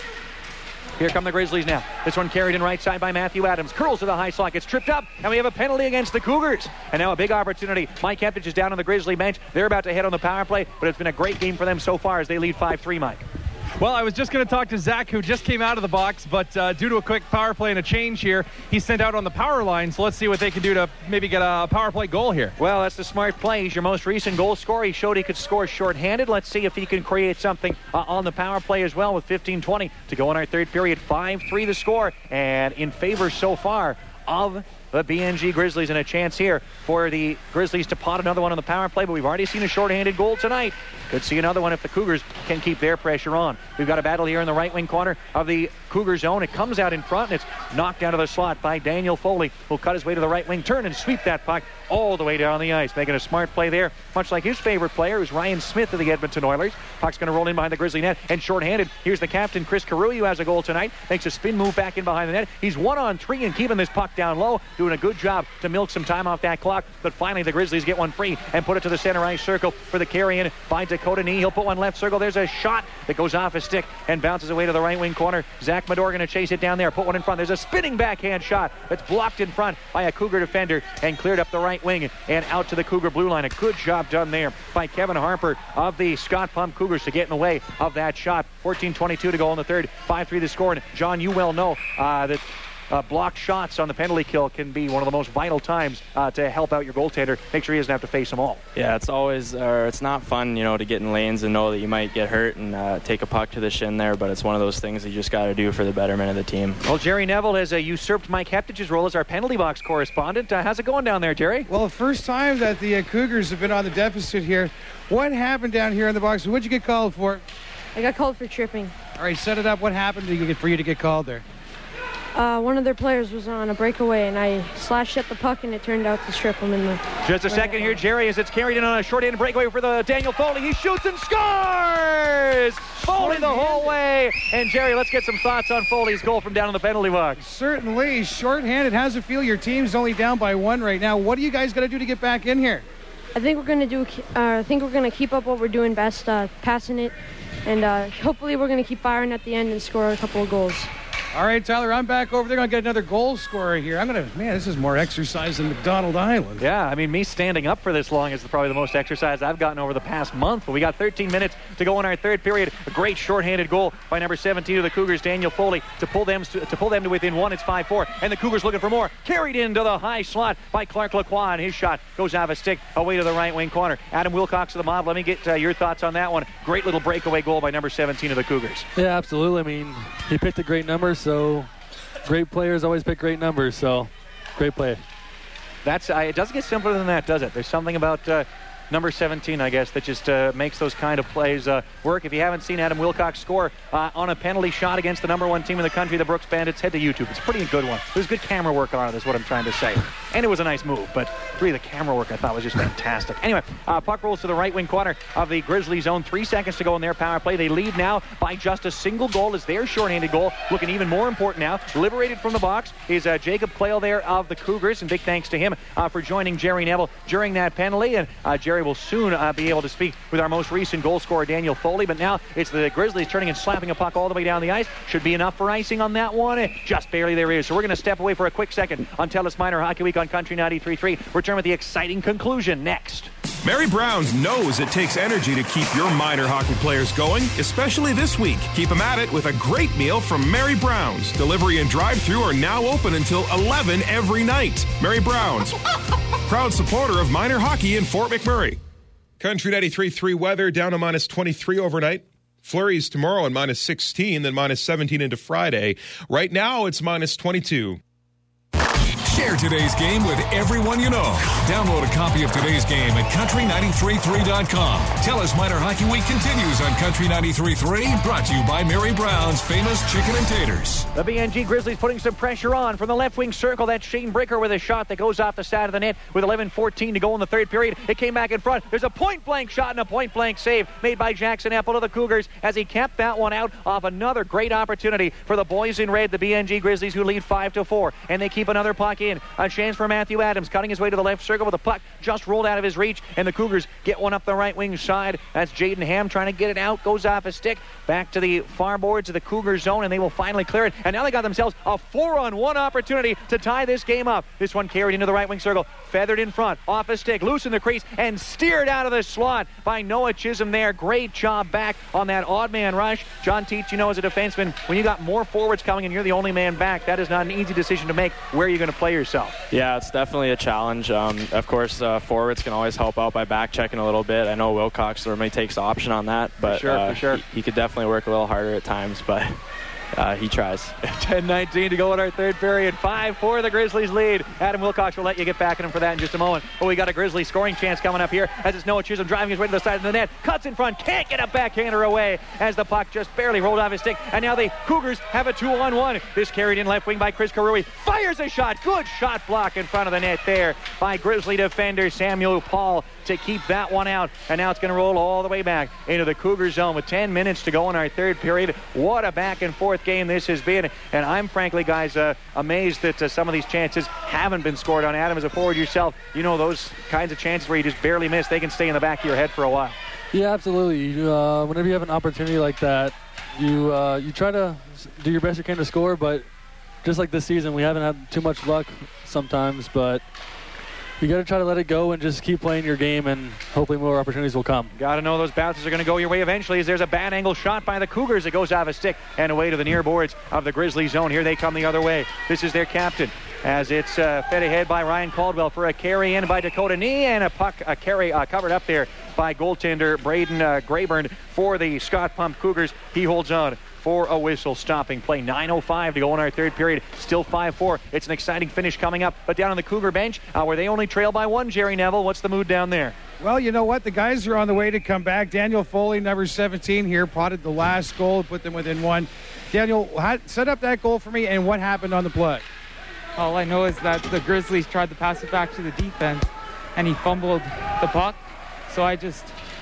Speaker 2: Here come the Grizzlies now. This one carried in right side by Matthew Adams. Curls to the high slot, gets tripped up, and we have a penalty against the Cougars. And now a big opportunity. Mike Keptich is down on the Grizzly bench. They're about to head on the power play, but it's been a great game for them so far as they lead five three, Mike.
Speaker 4: Well, I was just going to talk to Zach, who just came out of the box, but uh, due to a quick power play and a change here, he's sent out on the power line, so let's see what they can do to maybe get a power play goal here.
Speaker 2: Well, that's the smart play. He's your most recent goal scorer. He showed he could score shorthanded. Let's see if he can create something uh, on the power play as well with fifteen twenty to go in our third period. five three the score, and in favor so far of the B N G Grizzlies, and a chance here for the Grizzlies to pot another one on the power play, but we've already seen a shorthanded goal tonight. Could see another one if the Cougars can keep their pressure on. We've got a battle here in the right wing corner of the Cougar zone. It comes out in front, and it's knocked out of the slot by Daniel Foley, who'll cut his way to the right wing, turn and sweep that puck all the way down the ice. Making a smart play there, much like his favorite player, who's Ryan Smith of the Edmonton Oilers. Puck's going to roll in behind the Grizzly net, and shorthanded. Here's the captain, Chris Carew, who has a goal tonight. Makes a spin move back in behind the net. He's one on three and keeping this puck down low. doing a good job to milk some time off that clock. But finally, the Grizzlies get one free and put it to the center ice circle for the carry in by Dakota Nee. He'll put one left circle. There's a shot that goes off his stick and bounces away to the right wing corner. Zach Medor going to chase it down there, put one in front. There's a spinning backhand shot that's blocked in front by a Cougar defender and cleared up the right wing and out to the Cougar blue line. A good job done there by Kevin Harper of the Scott Pump Cougars to get in the way of that shot. fourteen twenty-two to go in the third. five three the score. And John, you well know uh, that Uh, blocked shots on the penalty kill can be one of the most vital times uh, to help out your goaltender. Make sure he doesn't have to face them all.
Speaker 5: Yeah, it's always, uh, it's not fun, you know, to get in lanes and know that you might get hurt and uh, take a puck to the shin there, but it's one of those things you just got to do for the betterment of the team.
Speaker 2: Well, Jerry Neville has uh, usurped Mike Heptich's role as our penalty box correspondent. Uh, how's it going down there, Jerry?
Speaker 3: Well, the first time that the uh, Cougars have been on the deficit here. What happened down here in the box? What'd you get called for?
Speaker 18: I got called for tripping.
Speaker 3: All right, set it up. What happened to you, for you to get called there?
Speaker 18: Uh, one of their players was on a breakaway, and I slashed at the puck, and it turned out to strip him in the...
Speaker 2: Just a second here, Jerry, as it's carried in on a short-handed breakaway for the Daniel Foley. He shoots and scores! Foley the whole way. And, Jerry, let's get some thoughts on Foley's goal from down in the penalty box.
Speaker 3: Certainly. Short-handed. How's it feel? Your team's only down by one right now. What do you guys got to do to get back in here?
Speaker 18: I think we're going to do. Uh, I think we're going to keep up what we're doing best, uh, passing it, and uh, hopefully we're going to keep firing at the end and score a couple of goals.
Speaker 3: All right, Tyler, I'm back over there. Going to get another goal scorer here. I'm going to, man, this is more exercise than McDonald Island.
Speaker 2: Yeah, I mean, me standing up for this long is probably the most exercise I've gotten over the past month. But we got thirteen minutes to go in our third period. A great shorthanded goal by number seventeen of the Cougars, Daniel Foley, to pull them to, to pull them to within one. It's five four, and the Cougars looking for more. Carried into the high slot by Clark Lacroix, and his shot goes off a stick away to the right wing corner. Adam Wilcox of the Mob, let me get uh, your thoughts on that one. Great little breakaway goal by number seventeen of the Cougars.
Speaker 6: Yeah, absolutely. I mean, he picked a great number, so great players always pick great numbers, so great play.
Speaker 2: That's uh, it doesn't get simpler than that, does it? There's something about uh, number seventeen, I guess, that just uh, makes those kind of plays uh, work. If you haven't seen Adam Wilcox score uh, on a penalty shot against the number one team in the country, the Brooks Bandits, head to YouTube. It's a pretty good one. There's good camera work on it, is what I'm trying to say. And it was a nice move, but three, the camera work I thought was just fantastic. Anyway, uh, puck rolls to the right wing corner of the Grizzlies zone. Three seconds to go in their power play. They lead now by just a single goal as their shorthanded goal. Looking even more important now. Liberated from the box is uh, Jacob Clayle there of the Cougars, and big thanks to him uh, for joining Jerry Neville during that penalty. And uh, Jerry will soon uh, be able to speak with our most recent goal scorer, Daniel Foley. But now it's the Grizzlies turning and slapping a puck all the way down the ice. Should be enough for icing on that one. Just barely there is. So we're going to step away for a quick second on TELUS Minor Hockey Week on Country ninety-three point three. Return with the exciting conclusion next.
Speaker 9: Mary Brown's knows it takes energy to keep your minor hockey players going, especially this week. Keep them at it with a great meal from Mary Brown's. Delivery and drive-thru are now open until eleven every night. Mary Brown's, proud supporter of minor hockey in Fort McMurray. Country ninety-three point three weather down to minus twenty-three overnight. Flurries tomorrow and minus sixteen, then minus seventeen into Friday. Right now, it's minus twenty-two.
Speaker 1: Share today's game with everyone you know. Download a copy of today's game at country nine three three dot com. TELUS Minor Hockey Week continues on Country ninety-three point three, brought to you by Mary Brown's Famous Chicken and Taters.
Speaker 2: The B N G Grizzlies putting some pressure on from the left wing circle. That's Shane Bricker with a shot that goes off the side of the net with eleven fourteen to go in the third period. It came back in front. There's a point-blank shot and a point-blank save made by Jackson Epple of the Cougars as he kept that one out off another great opportunity for the boys in red, the B N G Grizzlies, who lead five to four, and they keep another puck in. A chance for Matthew Adams cutting his way to the left circle with a puck just rolled out of his reach, and the Cougars get one up the right wing side. That's Jaden Ham trying to get it out, goes off a stick back to the far boards of the Cougar zone, and they will finally clear it. And now they got themselves a four-on-one opportunity to tie this game up. This one carried into the right wing circle, feathered in front, off a stick, loose in the crease, and steered out of the slot by Noah Chisholm there. Great job back on that odd man rush. John Teach, you know, as a defenseman, when you got more forwards coming and you're the only man back, that is not an easy decision to make. Where are you going to play yourself?
Speaker 5: Yeah, it's definitely a challenge. Um, of course, uh, forwards can always help out by back checking a little bit. I know Wilcox normally takes the option on that, but
Speaker 2: for sure,
Speaker 5: uh,
Speaker 2: for sure.
Speaker 5: He, he could definitely work a little harder at times, but uh, he tries.
Speaker 2: ten nineteen to go in our third period. five four the Grizzlies lead. Adam Wilcox will let you get back at him for that in just a moment. But we got a Grizzlies scoring chance coming up here as it's Noah Chisholm driving his way to the side of the net. Cuts in front, can't get a backhander away as the puck just barely rolled off his stick. And now the Cougars have a two-on-one. This carried in left wing by Chris Karui. Fires a shot. Good shot block in front of the net there by Grizzly defender Samuel Paul to keep that one out. And now it's going to roll all the way back into the Cougar zone with ten minutes to go in our third period. What a back and forth game this has been. And I'm frankly, guys, uh, amazed that uh, some of these chances haven't been scored on. Adam, as a forward yourself, you know those kinds of chances where you just barely miss, they can stay in the back of your head for a while.
Speaker 6: Yeah, absolutely. Uh, whenever you have an opportunity like that, you uh, you try to do your best you can to score, but just like this season, we haven't had too much luck sometimes, but you got to try to let it go and just keep playing your game, and hopefully more opportunities will come.
Speaker 2: Got to know those bounces are going to go your way eventually, as there's a bad angle shot by the Cougars. It goes off a stick and away to the near boards of the Grizzly zone. Here they come the other way. This is their captain, as it's uh, fed ahead by Ryan Caldwell for a carry in by Dakota Nee, and a puck a carry uh, covered up there by goaltender Braden uh, Grayburn for the Scott Pump Cougars. He holds on for a whistle stopping play. nine oh five to go in our third period. Still five four. It's an exciting finish coming up. But down on the Cougar bench, uh, where they only trail by one, Jerry Neville, what's the mood down there?
Speaker 3: Well, you know what? The guys are on the way to come back. Daniel Foley, number seventeen here, potted the last goal, put them within one. Daniel, set up that goal for me, and what happened on the play?
Speaker 20: All I know is that the Grizzlies tried to pass it back to the defense, and he fumbled the puck. So I just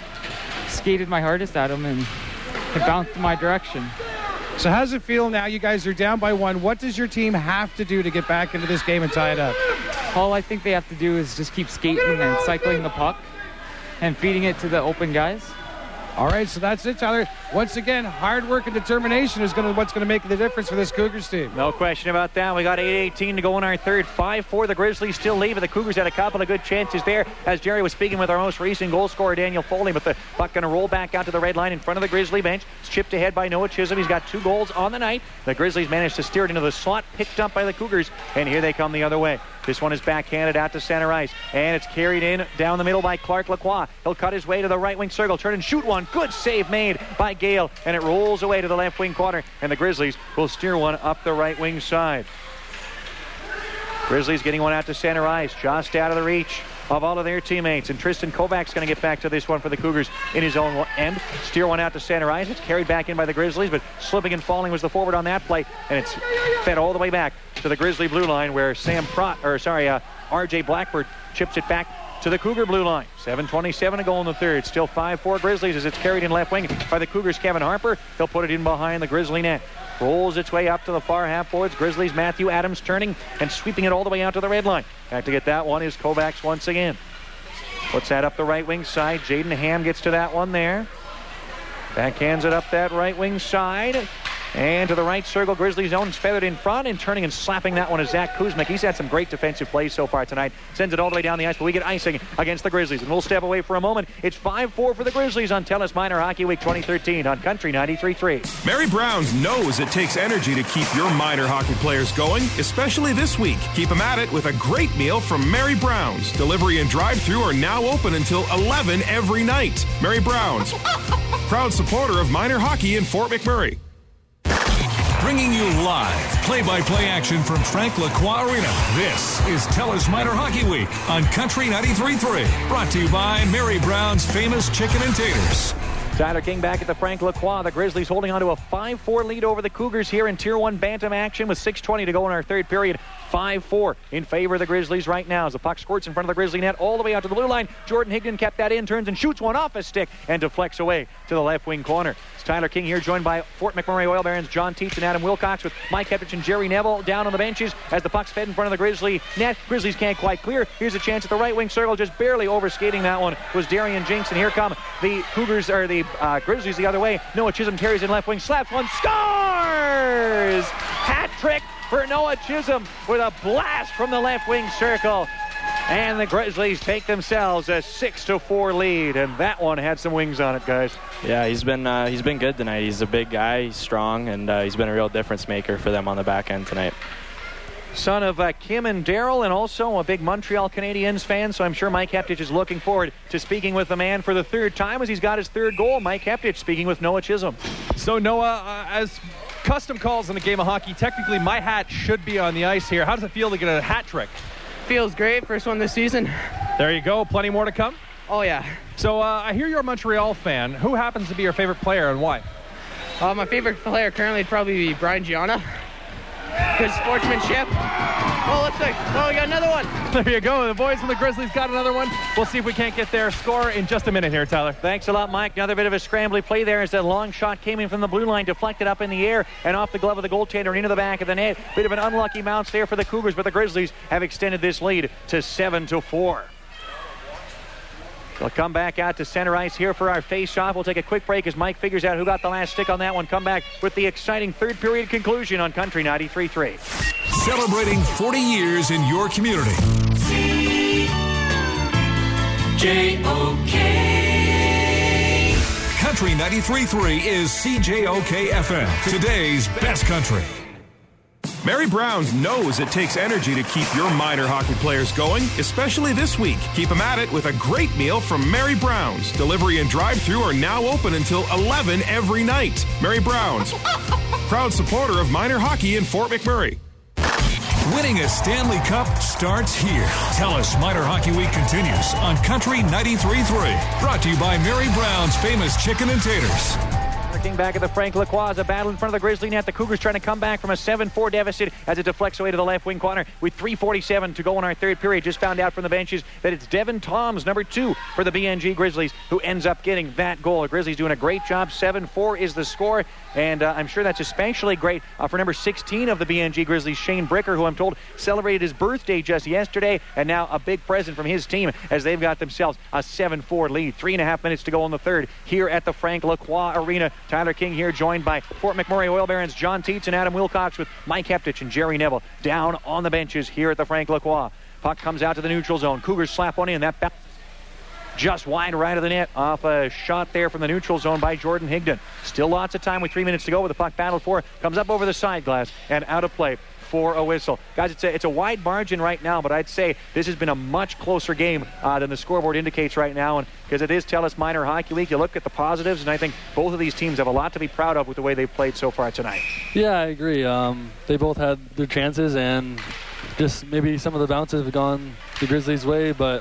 Speaker 20: skated my hardest at him, and it bounced in my direction.
Speaker 3: So how's it feel now? You guys are down by one. What does your team have to do to get back into this game and tie it up?
Speaker 20: All I think they have to do is just keep skating and cycling the puck and feeding it to the open guys.
Speaker 3: All right, so that's it, Tyler. Once again, hard work and determination is going to what's going to make the difference for this Cougars team.
Speaker 2: No question about that. We got eight eighteen to go in our third. five four. The Grizzlies still lead, but the Cougars had a couple of good chances there, as Jerry was speaking with our most recent goal scorer, Daniel Foley. But the puck going to roll back out to the red line in front of the Grizzly bench. It's chipped ahead by Noah Chisholm. He's got two goals on the night. The Grizzlies managed to steer it into the slot, picked up by the Cougars, and here they come the other way. This one is backhanded out to center ice, and it's carried in down the middle by Clark Lacroix. He'll cut his way to the right wing circle, turn and shoot one. Good save made by Gale, and it rolls away to the left wing corner, and the Grizzlies will steer one up the right wing side. Grizzlies getting one out to center ice, just out of the reach of all of their teammates, and Tristan Kovac's going to get back to this one for the Cougars in his own end. Steer one out to center ice. It's carried back in by the Grizzlies, but slipping and falling was the forward on that play, and it's fed all the way back to the Grizzly blue line, where Sam Prott, or sorry, uh, R J Blackbird chips it back to the Cougar blue line. seven twenty-seven to go in the third. Still five four Grizzlies as it's carried in left wing by the Cougars' Kevin Harper. He'll put it in behind the Grizzly net. Rolls its way up to the far half boards. Grizzlies' Matthew Adams turning and sweeping it all the way out to the red line. Back to get that one is Kovacs once again. Puts that up the right wing side. Jaden Ham gets to that one there. Backhands it up that right wing side. And to the right circle, Grizzlies zone is feathered in front, and turning and slapping that one is Zach Kuzmic. He's had some great defensive plays so far tonight. Sends it all the way down the ice, but we get icing against the Grizzlies. And we'll step away for a moment. It's five four for the Grizzlies on TELUS Minor Hockey Week twenty thirteen on Country ninety-three three.
Speaker 9: Mary Brown's knows it takes energy to keep your minor hockey players going, especially this week. Keep them at it with a great meal from Mary Brown's. Delivery and drive-thru are now open until eleven every night. Mary Brown's, proud supporter of minor hockey in Fort McMurray.
Speaker 1: Bringing you live play-by-play action from Frank Lacroix Arena. This is TELUS Minor Hockey Week on Country ninety-three three. Brought to you by Mary Brown's Famous Chicken and Taters.
Speaker 2: Tyler King back at the Frank Lacroix. The Grizzlies holding on to a five four lead over the Cougars here in Tier one Bantam action with six twenty to go in our third period. five four in favor of the Grizzlies right now as the puck squirts in front of the Grizzly net all the way out to the blue line. Jordan Higdon kept that in, turns and shoots one off his stick and deflects away to the left wing corner. It's Tyler King here, joined by Fort McMurray Oil Barons John Teets and Adam Wilcox, with Mike Hetrich and Jerry Neville down on the benches as the puck's fed in front of the Grizzly net. Grizzlies can't quite clear. Here's a chance at the right wing circle, just barely overskating that one was Darian Jinks, and here come the Cougars, or the uh, Grizzlies the other way. Noah Chisholm carries in left wing, slaps one, scores! Hat trick for Noah Chisholm with a blast from the left wing circle. And the Grizzlies take themselves a six to four lead, and that one had some wings on it, guys.
Speaker 5: Yeah, he's been uh, he's been good tonight. He's a big guy, he's strong, and uh, he's been a real difference maker for them on the back end tonight.
Speaker 2: Son of uh, Kim and Daryl, and also a big Montreal Canadiens fan, so I'm sure Mike Hetrich is looking forward to speaking with the man for the third time as he's got his third goal. Mike Hetrich speaking with Noah Chisholm.
Speaker 4: So Noah, uh, as custom calls in a game of hockey, technically my hat should be on the ice here. How does it feel to get a hat trick?
Speaker 8: Feels great. First one this season.
Speaker 4: There you go. Plenty more to come?
Speaker 8: Oh, yeah.
Speaker 4: So uh, I hear you're a Montreal fan. Who happens to be your favorite player and why?
Speaker 8: Uh, my favorite player currently would probably be Brian Gianna. Good sportsmanship.
Speaker 2: Oh, let's see. Oh, we got another one.
Speaker 4: There you go. The boys from the Grizzlies got another one. We'll see if we can't get their score in just a minute here, Tyler.
Speaker 2: Thanks a lot, Mike. Another bit of a scrambly play there as that long shot came in from the blue line, deflected up in the air and off the glove of the goaltender and into the back of the net. Bit of an unlucky bounce there for the Cougars, but the Grizzlies have extended this lead to seven to four. We'll come back out to center ice here for our face-off. We'll take a quick break as Mike figures out who got the last stick on that one. Come back with the exciting third period conclusion on Country ninety-three three.
Speaker 1: Celebrating forty years in your community.
Speaker 21: C J O K.
Speaker 1: Country ninety-three three is C J O K F M, today's best country.
Speaker 9: Mary Brown's knows it takes energy to keep your minor hockey players going, especially this week. Keep them at it with a great meal from Mary Brown's. Delivery and drive-thru are now open until eleven every night. Mary Brown's, proud supporter of minor hockey in Fort McMurray.
Speaker 1: Winning a Stanley Cup starts here. Telus Minor Hockey Week continues on Country ninety-three three. Brought to you by Mary Brown's famous chicken and taters.
Speaker 2: Back at the Frank Lacroix, a battle in front of the Grizzly net. The Cougars trying to come back from a seven four deficit as it deflects away to the left wing corner with three forty-seven to go in our third period. Just found out from the benches that it's Devin Toms, number two for the B N G Grizzlies, who ends up getting that goal. The Grizzlies doing a great job. seven four is the score, and uh, I'm sure that's especially great uh, for number sixteen of the B N G Grizzlies, Shane Bricker, who I'm told celebrated his birthday just yesterday, and now a big present from his team as they've got themselves a seven four lead. Three and a half minutes to go in the third here at the Frank Lacroix Arena. Tyler King here, joined by Fort McMurray Oil Barons John Teets and Adam Wilcox, with Mike Heptich and Jerry Neville down on the benches here at the Frank Lacroix. Puck comes out to the neutral zone. Cougars slap one in. That bounce just wide right of the net off a shot there from the neutral zone by Jordan Higdon. Still lots of time with three minutes to go with the puck battled for. Comes up over the side glass and out of play for a whistle. Guys, it's a, it's a wide margin right now, but I'd say this has been a much closer game uh, than the scoreboard indicates right now, and because it is Telus Minor Hockey League, you look at the positives, and I think both of these teams have a lot to be proud of with the way they've played so far tonight.
Speaker 6: Yeah, I agree. Um, they both had their chances, and just maybe some of the bounces have gone the Grizzlies' way, but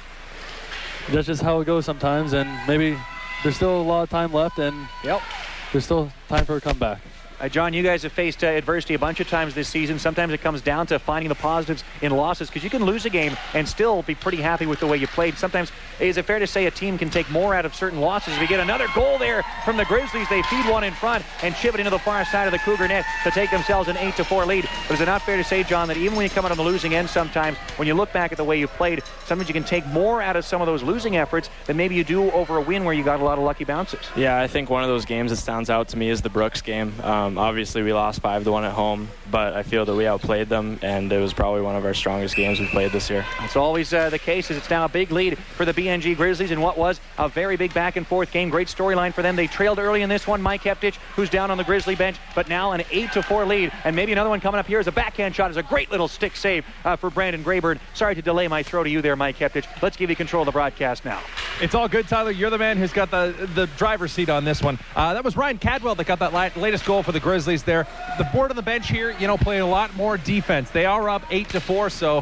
Speaker 6: that's just how it goes sometimes, and maybe there's still a lot of time left, and
Speaker 2: yep,
Speaker 6: there's still time for a comeback.
Speaker 2: Uh, John, you guys have faced uh, adversity a bunch of times this season. Sometimes it comes down to finding the positives in losses, because you can lose a game and still be pretty happy with the way you played. Sometimes, is it fair to say a team can take more out of certain losses? We get another goal there from the Grizzlies. They feed one in front and chip it into the far side of the Cougar net to take themselves an eight to four lead. But is it not fair to say, John, that even when you come out on the losing end sometimes, when you look back at the way you played, sometimes you can take more out of some of those losing efforts than maybe you do over a win where you got a lot of lucky bounces?
Speaker 5: Yeah, I think one of those games that stands out to me is the Brooks game. Um, obviously, we lost five to one at home, but I feel that we outplayed them, and it was probably one of our strongest games we've played this year.
Speaker 2: It's always uh, the case, as it's now a big lead for the B N G Grizzlies in what was a very big back and forth game. Great storyline for them. They trailed early in this one. Mike Heptich, who's down on the Grizzly bench, but now an eight to four lead, and maybe another one coming up here as a backhand shot. Is a great little stick save uh, for Brandon Grayburn. Sorry to delay my throw to you there, Mike Heptich. Let's give you control of the broadcast now.
Speaker 4: It's all good, Tyler. You're the man who's got the the driver's seat on this one. Uh, that was Ryan Cadwell that got that la- latest goal for the Grizzlies there. The board on the bench here, you know, playing a lot more defense. They are up eight to four, so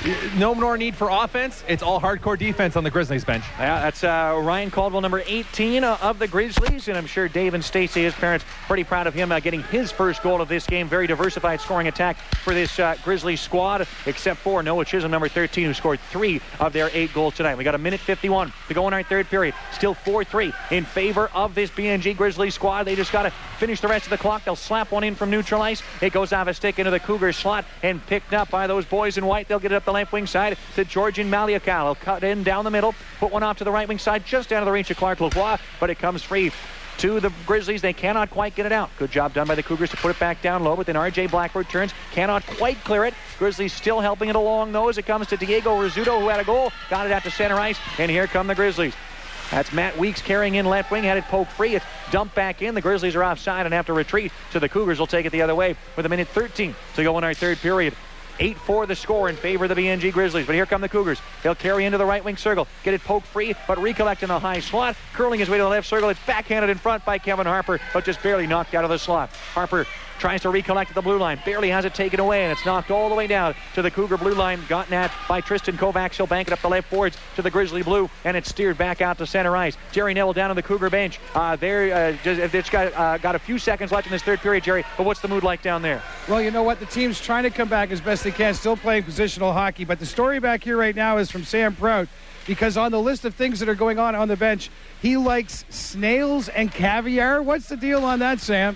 Speaker 4: no more need for offense. It's all hardcore defense on the Grizzlies bench.
Speaker 2: Yeah, that's uh, Ryan Caldwell, number eighteen uh, of the Grizzlies, and I'm sure Dave and Stacy, his parents, pretty proud of him uh, getting his first goal of this game. Very diversified scoring attack for this uh, Grizzlies squad, except for Noah Chisholm, number thirteen, who scored three of their eight goals tonight. We got a minute fifty-one to go in our third period. Still four three in favor of this B N G Grizzlies squad. They just got to finish the rest of the clock. They'll slap one in from neutral ice. It goes off a stick into the Cougar slot and picked up by those boys in white. They'll get it up the left wing side to Georgian Maliakal. He'll cut in down the middle, put one off to the right wing side, just out of the reach of Clark Lavoie, but it comes free to the Grizzlies. They cannot quite get it out. Good job done by the Cougars to put it back down low, but then R J Blackford turns, cannot quite clear it. Grizzlies still helping it along those. It comes to Diego Rizzuto, who had a goal, got it out to center ice, and here come the Grizzlies. That's Matt Weeks carrying in left wing, had it poked free. It's dumped back in. The Grizzlies are offside and have to retreat, so the Cougars will take it the other way with a minute thirteen to go in our third period. eight four the score in favor of the B N G Grizzlies, but here come the Cougars. They'll carry into the right wing circle, get it poked free, but recollect in the high slot, curling his way to the left circle. It's backhanded in front by Kevin Harper, but just barely knocked out of the slot. Harper tries to recollect at the blue line, barely has it taken away, and it's knocked all the way down to the Cougar blue line, gotten at by Tristan Kovacs. He'll bank it up the left boards to the Grizzly blue, and it's steered back out to center ice. Jerry Neville down on the Cougar bench. Uh, there, uh, just, it's got, uh, got a few seconds left in this third period, Jerry, but what's the mood like down there?
Speaker 3: Well, you know what? The team's trying to come back as best they can, still playing positional hockey, but the story back here right now is from Sam Prout, because on the list of things that are going on on the bench, he likes snails and caviar. What's the deal on that, Sam?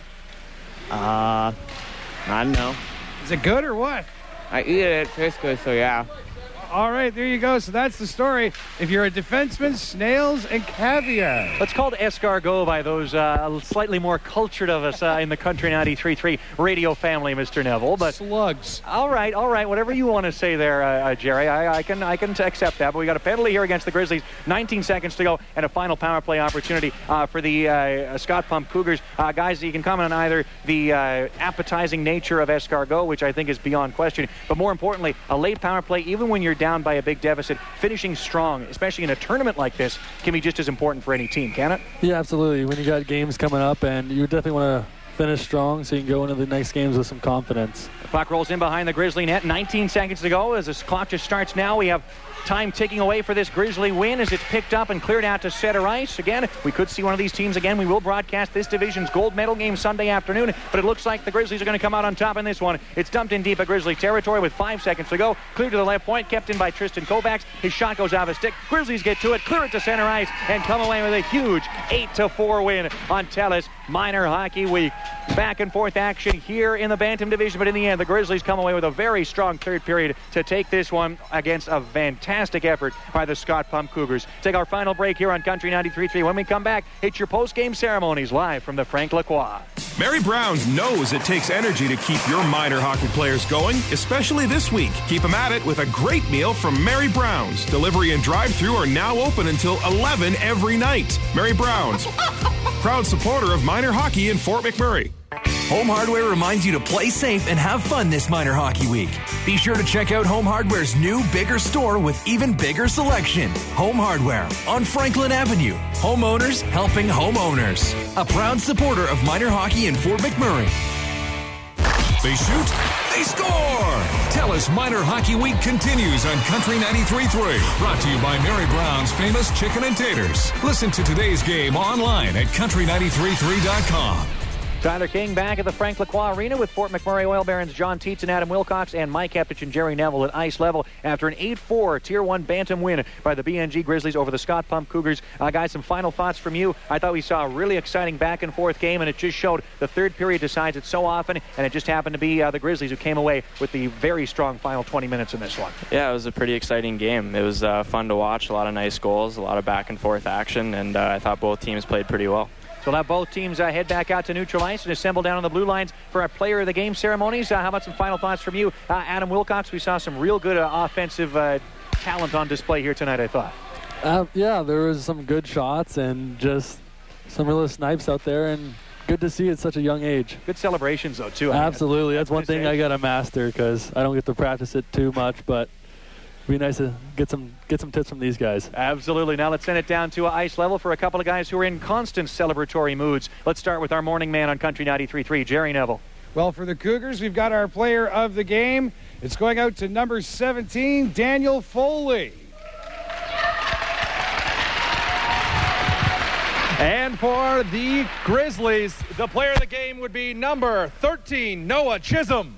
Speaker 12: Uh, I don't know.
Speaker 3: Is it good or what?
Speaker 12: I eat it. It tastes good, so yeah.
Speaker 3: All right, there you go. So that's the story. If you're a defenseman, snails and caviar.
Speaker 2: It's called escargot by those uh, slightly more cultured of us uh, in the Country ninety-three point three radio family, Mister Neville. But
Speaker 3: slugs.
Speaker 2: All right, all right. Whatever you want to say there, uh, uh, Jerry. I, I can I can accept that. But we got a penalty here against the Grizzlies. nineteen seconds to go, and a final power play opportunity uh, for the uh, Scott Pump Cougars. Uh, guys, you can comment on either the uh, appetizing nature of escargot, which I think is beyond question, but more importantly, a late power play, even when you're down by a big deficit, finishing strong, especially in a tournament like this, can be just as important for any team, can it?
Speaker 6: Yeah, absolutely. When you got games coming up, and you definitely want to finish strong so you can go into the next games with some confidence.
Speaker 2: The puck rolls in behind the Grizzly net. nineteen seconds to go as this clock just starts now. We have time ticking away for this Grizzly win as it's picked up and cleared out to center ice. Again, we could see one of these teams again. We will broadcast this division's gold medal game Sunday afternoon, but it looks like the Grizzlies are going to come out on top in this one. It's dumped in deep at Grizzly territory with five seconds to go. Cleared to the left point, kept in by Tristan Kovacs. His shot goes off his stick. Grizzlies get to it, clear it to center ice, and come away with a huge eight to four win on TELUS Minor Hockey Week. Back and forth action here in the Bantam division, but in the end, the Grizzlies come away with a very strong third period to take this one against a fantastic effort by the Scott Pump Cougars. Take our final break here on Country ninety-three point three. When we come back, it's your post-game ceremonies live from the Frank Lacroix.
Speaker 9: Mary Brown's knows it takes energy to keep your minor hockey players going, especially this week. Keep them at it with a great meal from Mary Brown's. Delivery and drive-thru are now open until eleven every night. Mary Brown's, proud supporter of minor hockey in Fort McMurray.
Speaker 10: Home Hardware reminds you to play safe and have fun this minor hockey week. Be sure to check out Home Hardware's new, bigger store with even bigger selection. Home Hardware on Franklin Avenue. Homeowners helping homeowners. A proud supporter of minor hockey in Fort McMurray.
Speaker 1: They shoot, they score! TELUS Minor Hockey Week continues on Country ninety-three point three. Brought to you by Mary Brown's Famous Chicken and Taters. Listen to today's game online at country ninety-three point three dot com.
Speaker 2: Tyler King back at the Frank Lacroix Arena with Fort McMurray Oil Barons John Tietz and Adam Wilcox and Mike Heptich and Jerry Neville at ice level after an eight four Tier one Bantam win by the B N G Grizzlies over the Scott Pump Cougars. Uh, guys, some final thoughts from you. I thought we saw a really exciting back-and-forth game, and it just showed the third period decides it so often, and it just happened to be uh, the Grizzlies who came away with the very strong final twenty minutes in this one.
Speaker 5: Yeah, it was a pretty exciting game. It was uh, fun to watch, a lot of nice goals, a lot of back-and-forth action, and uh, I thought both teams played pretty well.
Speaker 2: So we'll have both teams uh, head back out to neutral ice and assemble down on the blue lines for our player of the game ceremonies. Uh, how about some final thoughts from you, uh, Adam Wilcox? We saw some real good uh, offensive uh, talent on display here tonight, I thought.
Speaker 6: Uh, yeah, there was some good shots and just some real snipes out there, and good to see at such a young age.
Speaker 2: Good celebrations, though, too.
Speaker 6: Absolutely. That's one thing I got to master because I don't get to practice it too much, but it'd be nice to get some get some tips from these guys.
Speaker 2: Absolutely. Now let's send it down to ice level for a couple of guys who are in constant celebratory moods. Let's start with our morning man on Country ninety-three point three, Jerry Neville.
Speaker 3: Well, for the Cougars, we've got our player of the game. It's going out to number seventeen, Daniel Foley.
Speaker 4: And for the Grizzlies, the player of the game would be number thirteen, Noah Chisholm.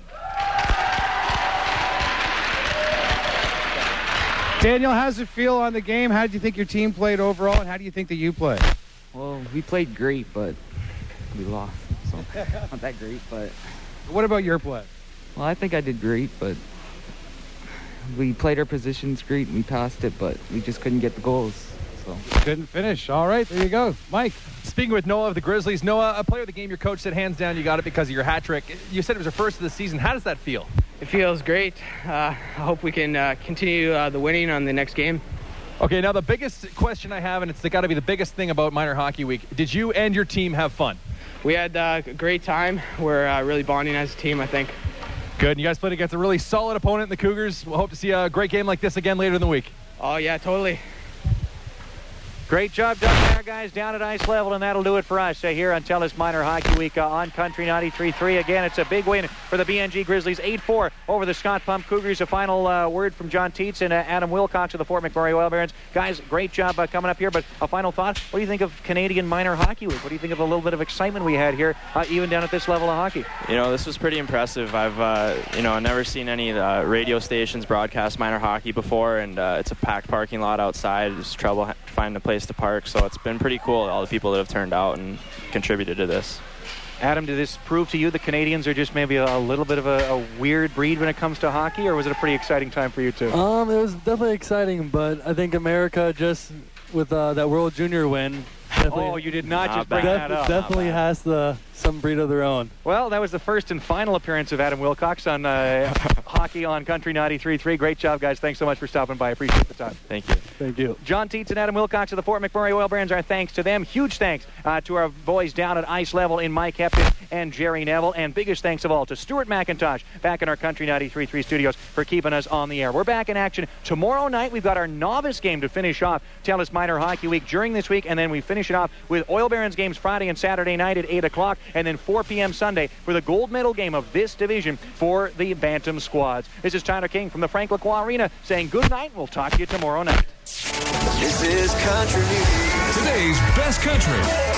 Speaker 3: Daniel, how's it feel on the game? How do you think your team played overall, and how do you think that you played?
Speaker 20: Well, we played great, but we lost, so not that great. But
Speaker 3: what about your play?
Speaker 20: Well, I think I did great, but we played our positions great, and we passed it, but we just couldn't get the goals. So
Speaker 3: couldn't finish. All right, there you go. Mike.
Speaker 4: Speaking with Noah of the Grizzlies, Noah, a player of the game, your coach said hands down you got it because of your hat trick. You said it was your first of the season. How does that feel?
Speaker 8: It feels great. Uh, I hope we can uh, continue uh, the winning on the next game.
Speaker 4: Okay, now the biggest question I have, and it's got to be the biggest thing about Minor Hockey Week, did you and your team have fun?
Speaker 8: We had uh, a great time. We're uh, really bonding as a team, I think.
Speaker 4: Good, and you guys played against a really solid opponent in the Cougars. We'll hope to see a great game like this again later in the week.
Speaker 8: Oh, yeah, totally.
Speaker 2: Great job done there, guys, down at ice level, and that'll do it for us uh, here on TELUS Minor Hockey Week uh, on Country ninety-three three. Again, it's a big win for the B N G Grizzlies, eight four over the Scott Pump Cougars. A final uh, word from John Tietz and uh, Adam Wilcox of the Fort McMurray Oil Barons. Guys, great job uh, coming up here, but a final thought. What do you think of Canadian Minor Hockey Week? What do you think of the little bit of excitement we had here, uh, even down at this level of hockey?
Speaker 5: You know, this was pretty impressive. I've, uh, you know, never seen any uh, radio stations broadcast minor hockey before, and uh, it's a packed parking lot outside. It's trouble ha- finding a place to park, so it's been pretty cool, all the people that have turned out and contributed to this.
Speaker 2: Adam, did this prove to you the Canadians are just maybe a, a little bit of a, a weird breed when it comes to hockey, or was it a pretty exciting time for you too?
Speaker 6: Um, it was definitely exciting, but I think America just with uh, that World Junior win.
Speaker 2: Oh, you did not,
Speaker 5: not
Speaker 2: just bring
Speaker 6: def-
Speaker 2: that up.
Speaker 6: Definitely has the some breed of their own.
Speaker 2: Well, that was the first and final appearance of Adam Wilcox on uh, Hockey on Country ninety-three three. Great job, guys. Thanks so much for stopping by. I appreciate the time.
Speaker 5: Thank you.
Speaker 6: Thank you.
Speaker 2: John Tietz and Adam Wilcox of the Fort McMurray Oil Barons, our thanks to them. Huge thanks uh, to our boys down at ice level in Mike Hepton and Jerry Neville. And biggest thanks of all to Stuart McIntosh back in our Country ninety-three three studios for keeping us on the air. We're back in action tomorrow night. We've got our novice game to finish off TELUS Minor Hockey Week during this week, and then we finish it off with Oil Barons games Friday and Saturday night at eight o'clock, and then four p.m. Sunday for the gold medal game of this division for the Bantam squads. This is Tyler King from the Frank Lacroix Arena saying good night. We'll talk to you tomorrow night.
Speaker 21: This is Country News.
Speaker 1: Today's best country.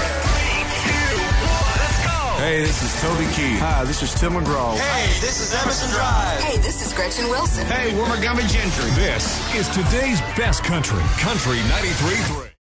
Speaker 13: Hey, this is Toby Keith. Hi, this is Tim McGraw.
Speaker 21: Hey, this is Emerson Drive.
Speaker 22: Hey, this is Gretchen Wilson.
Speaker 13: Hey, we're Montgomery Gentry.
Speaker 1: This is today's best country. Country ninety-three three.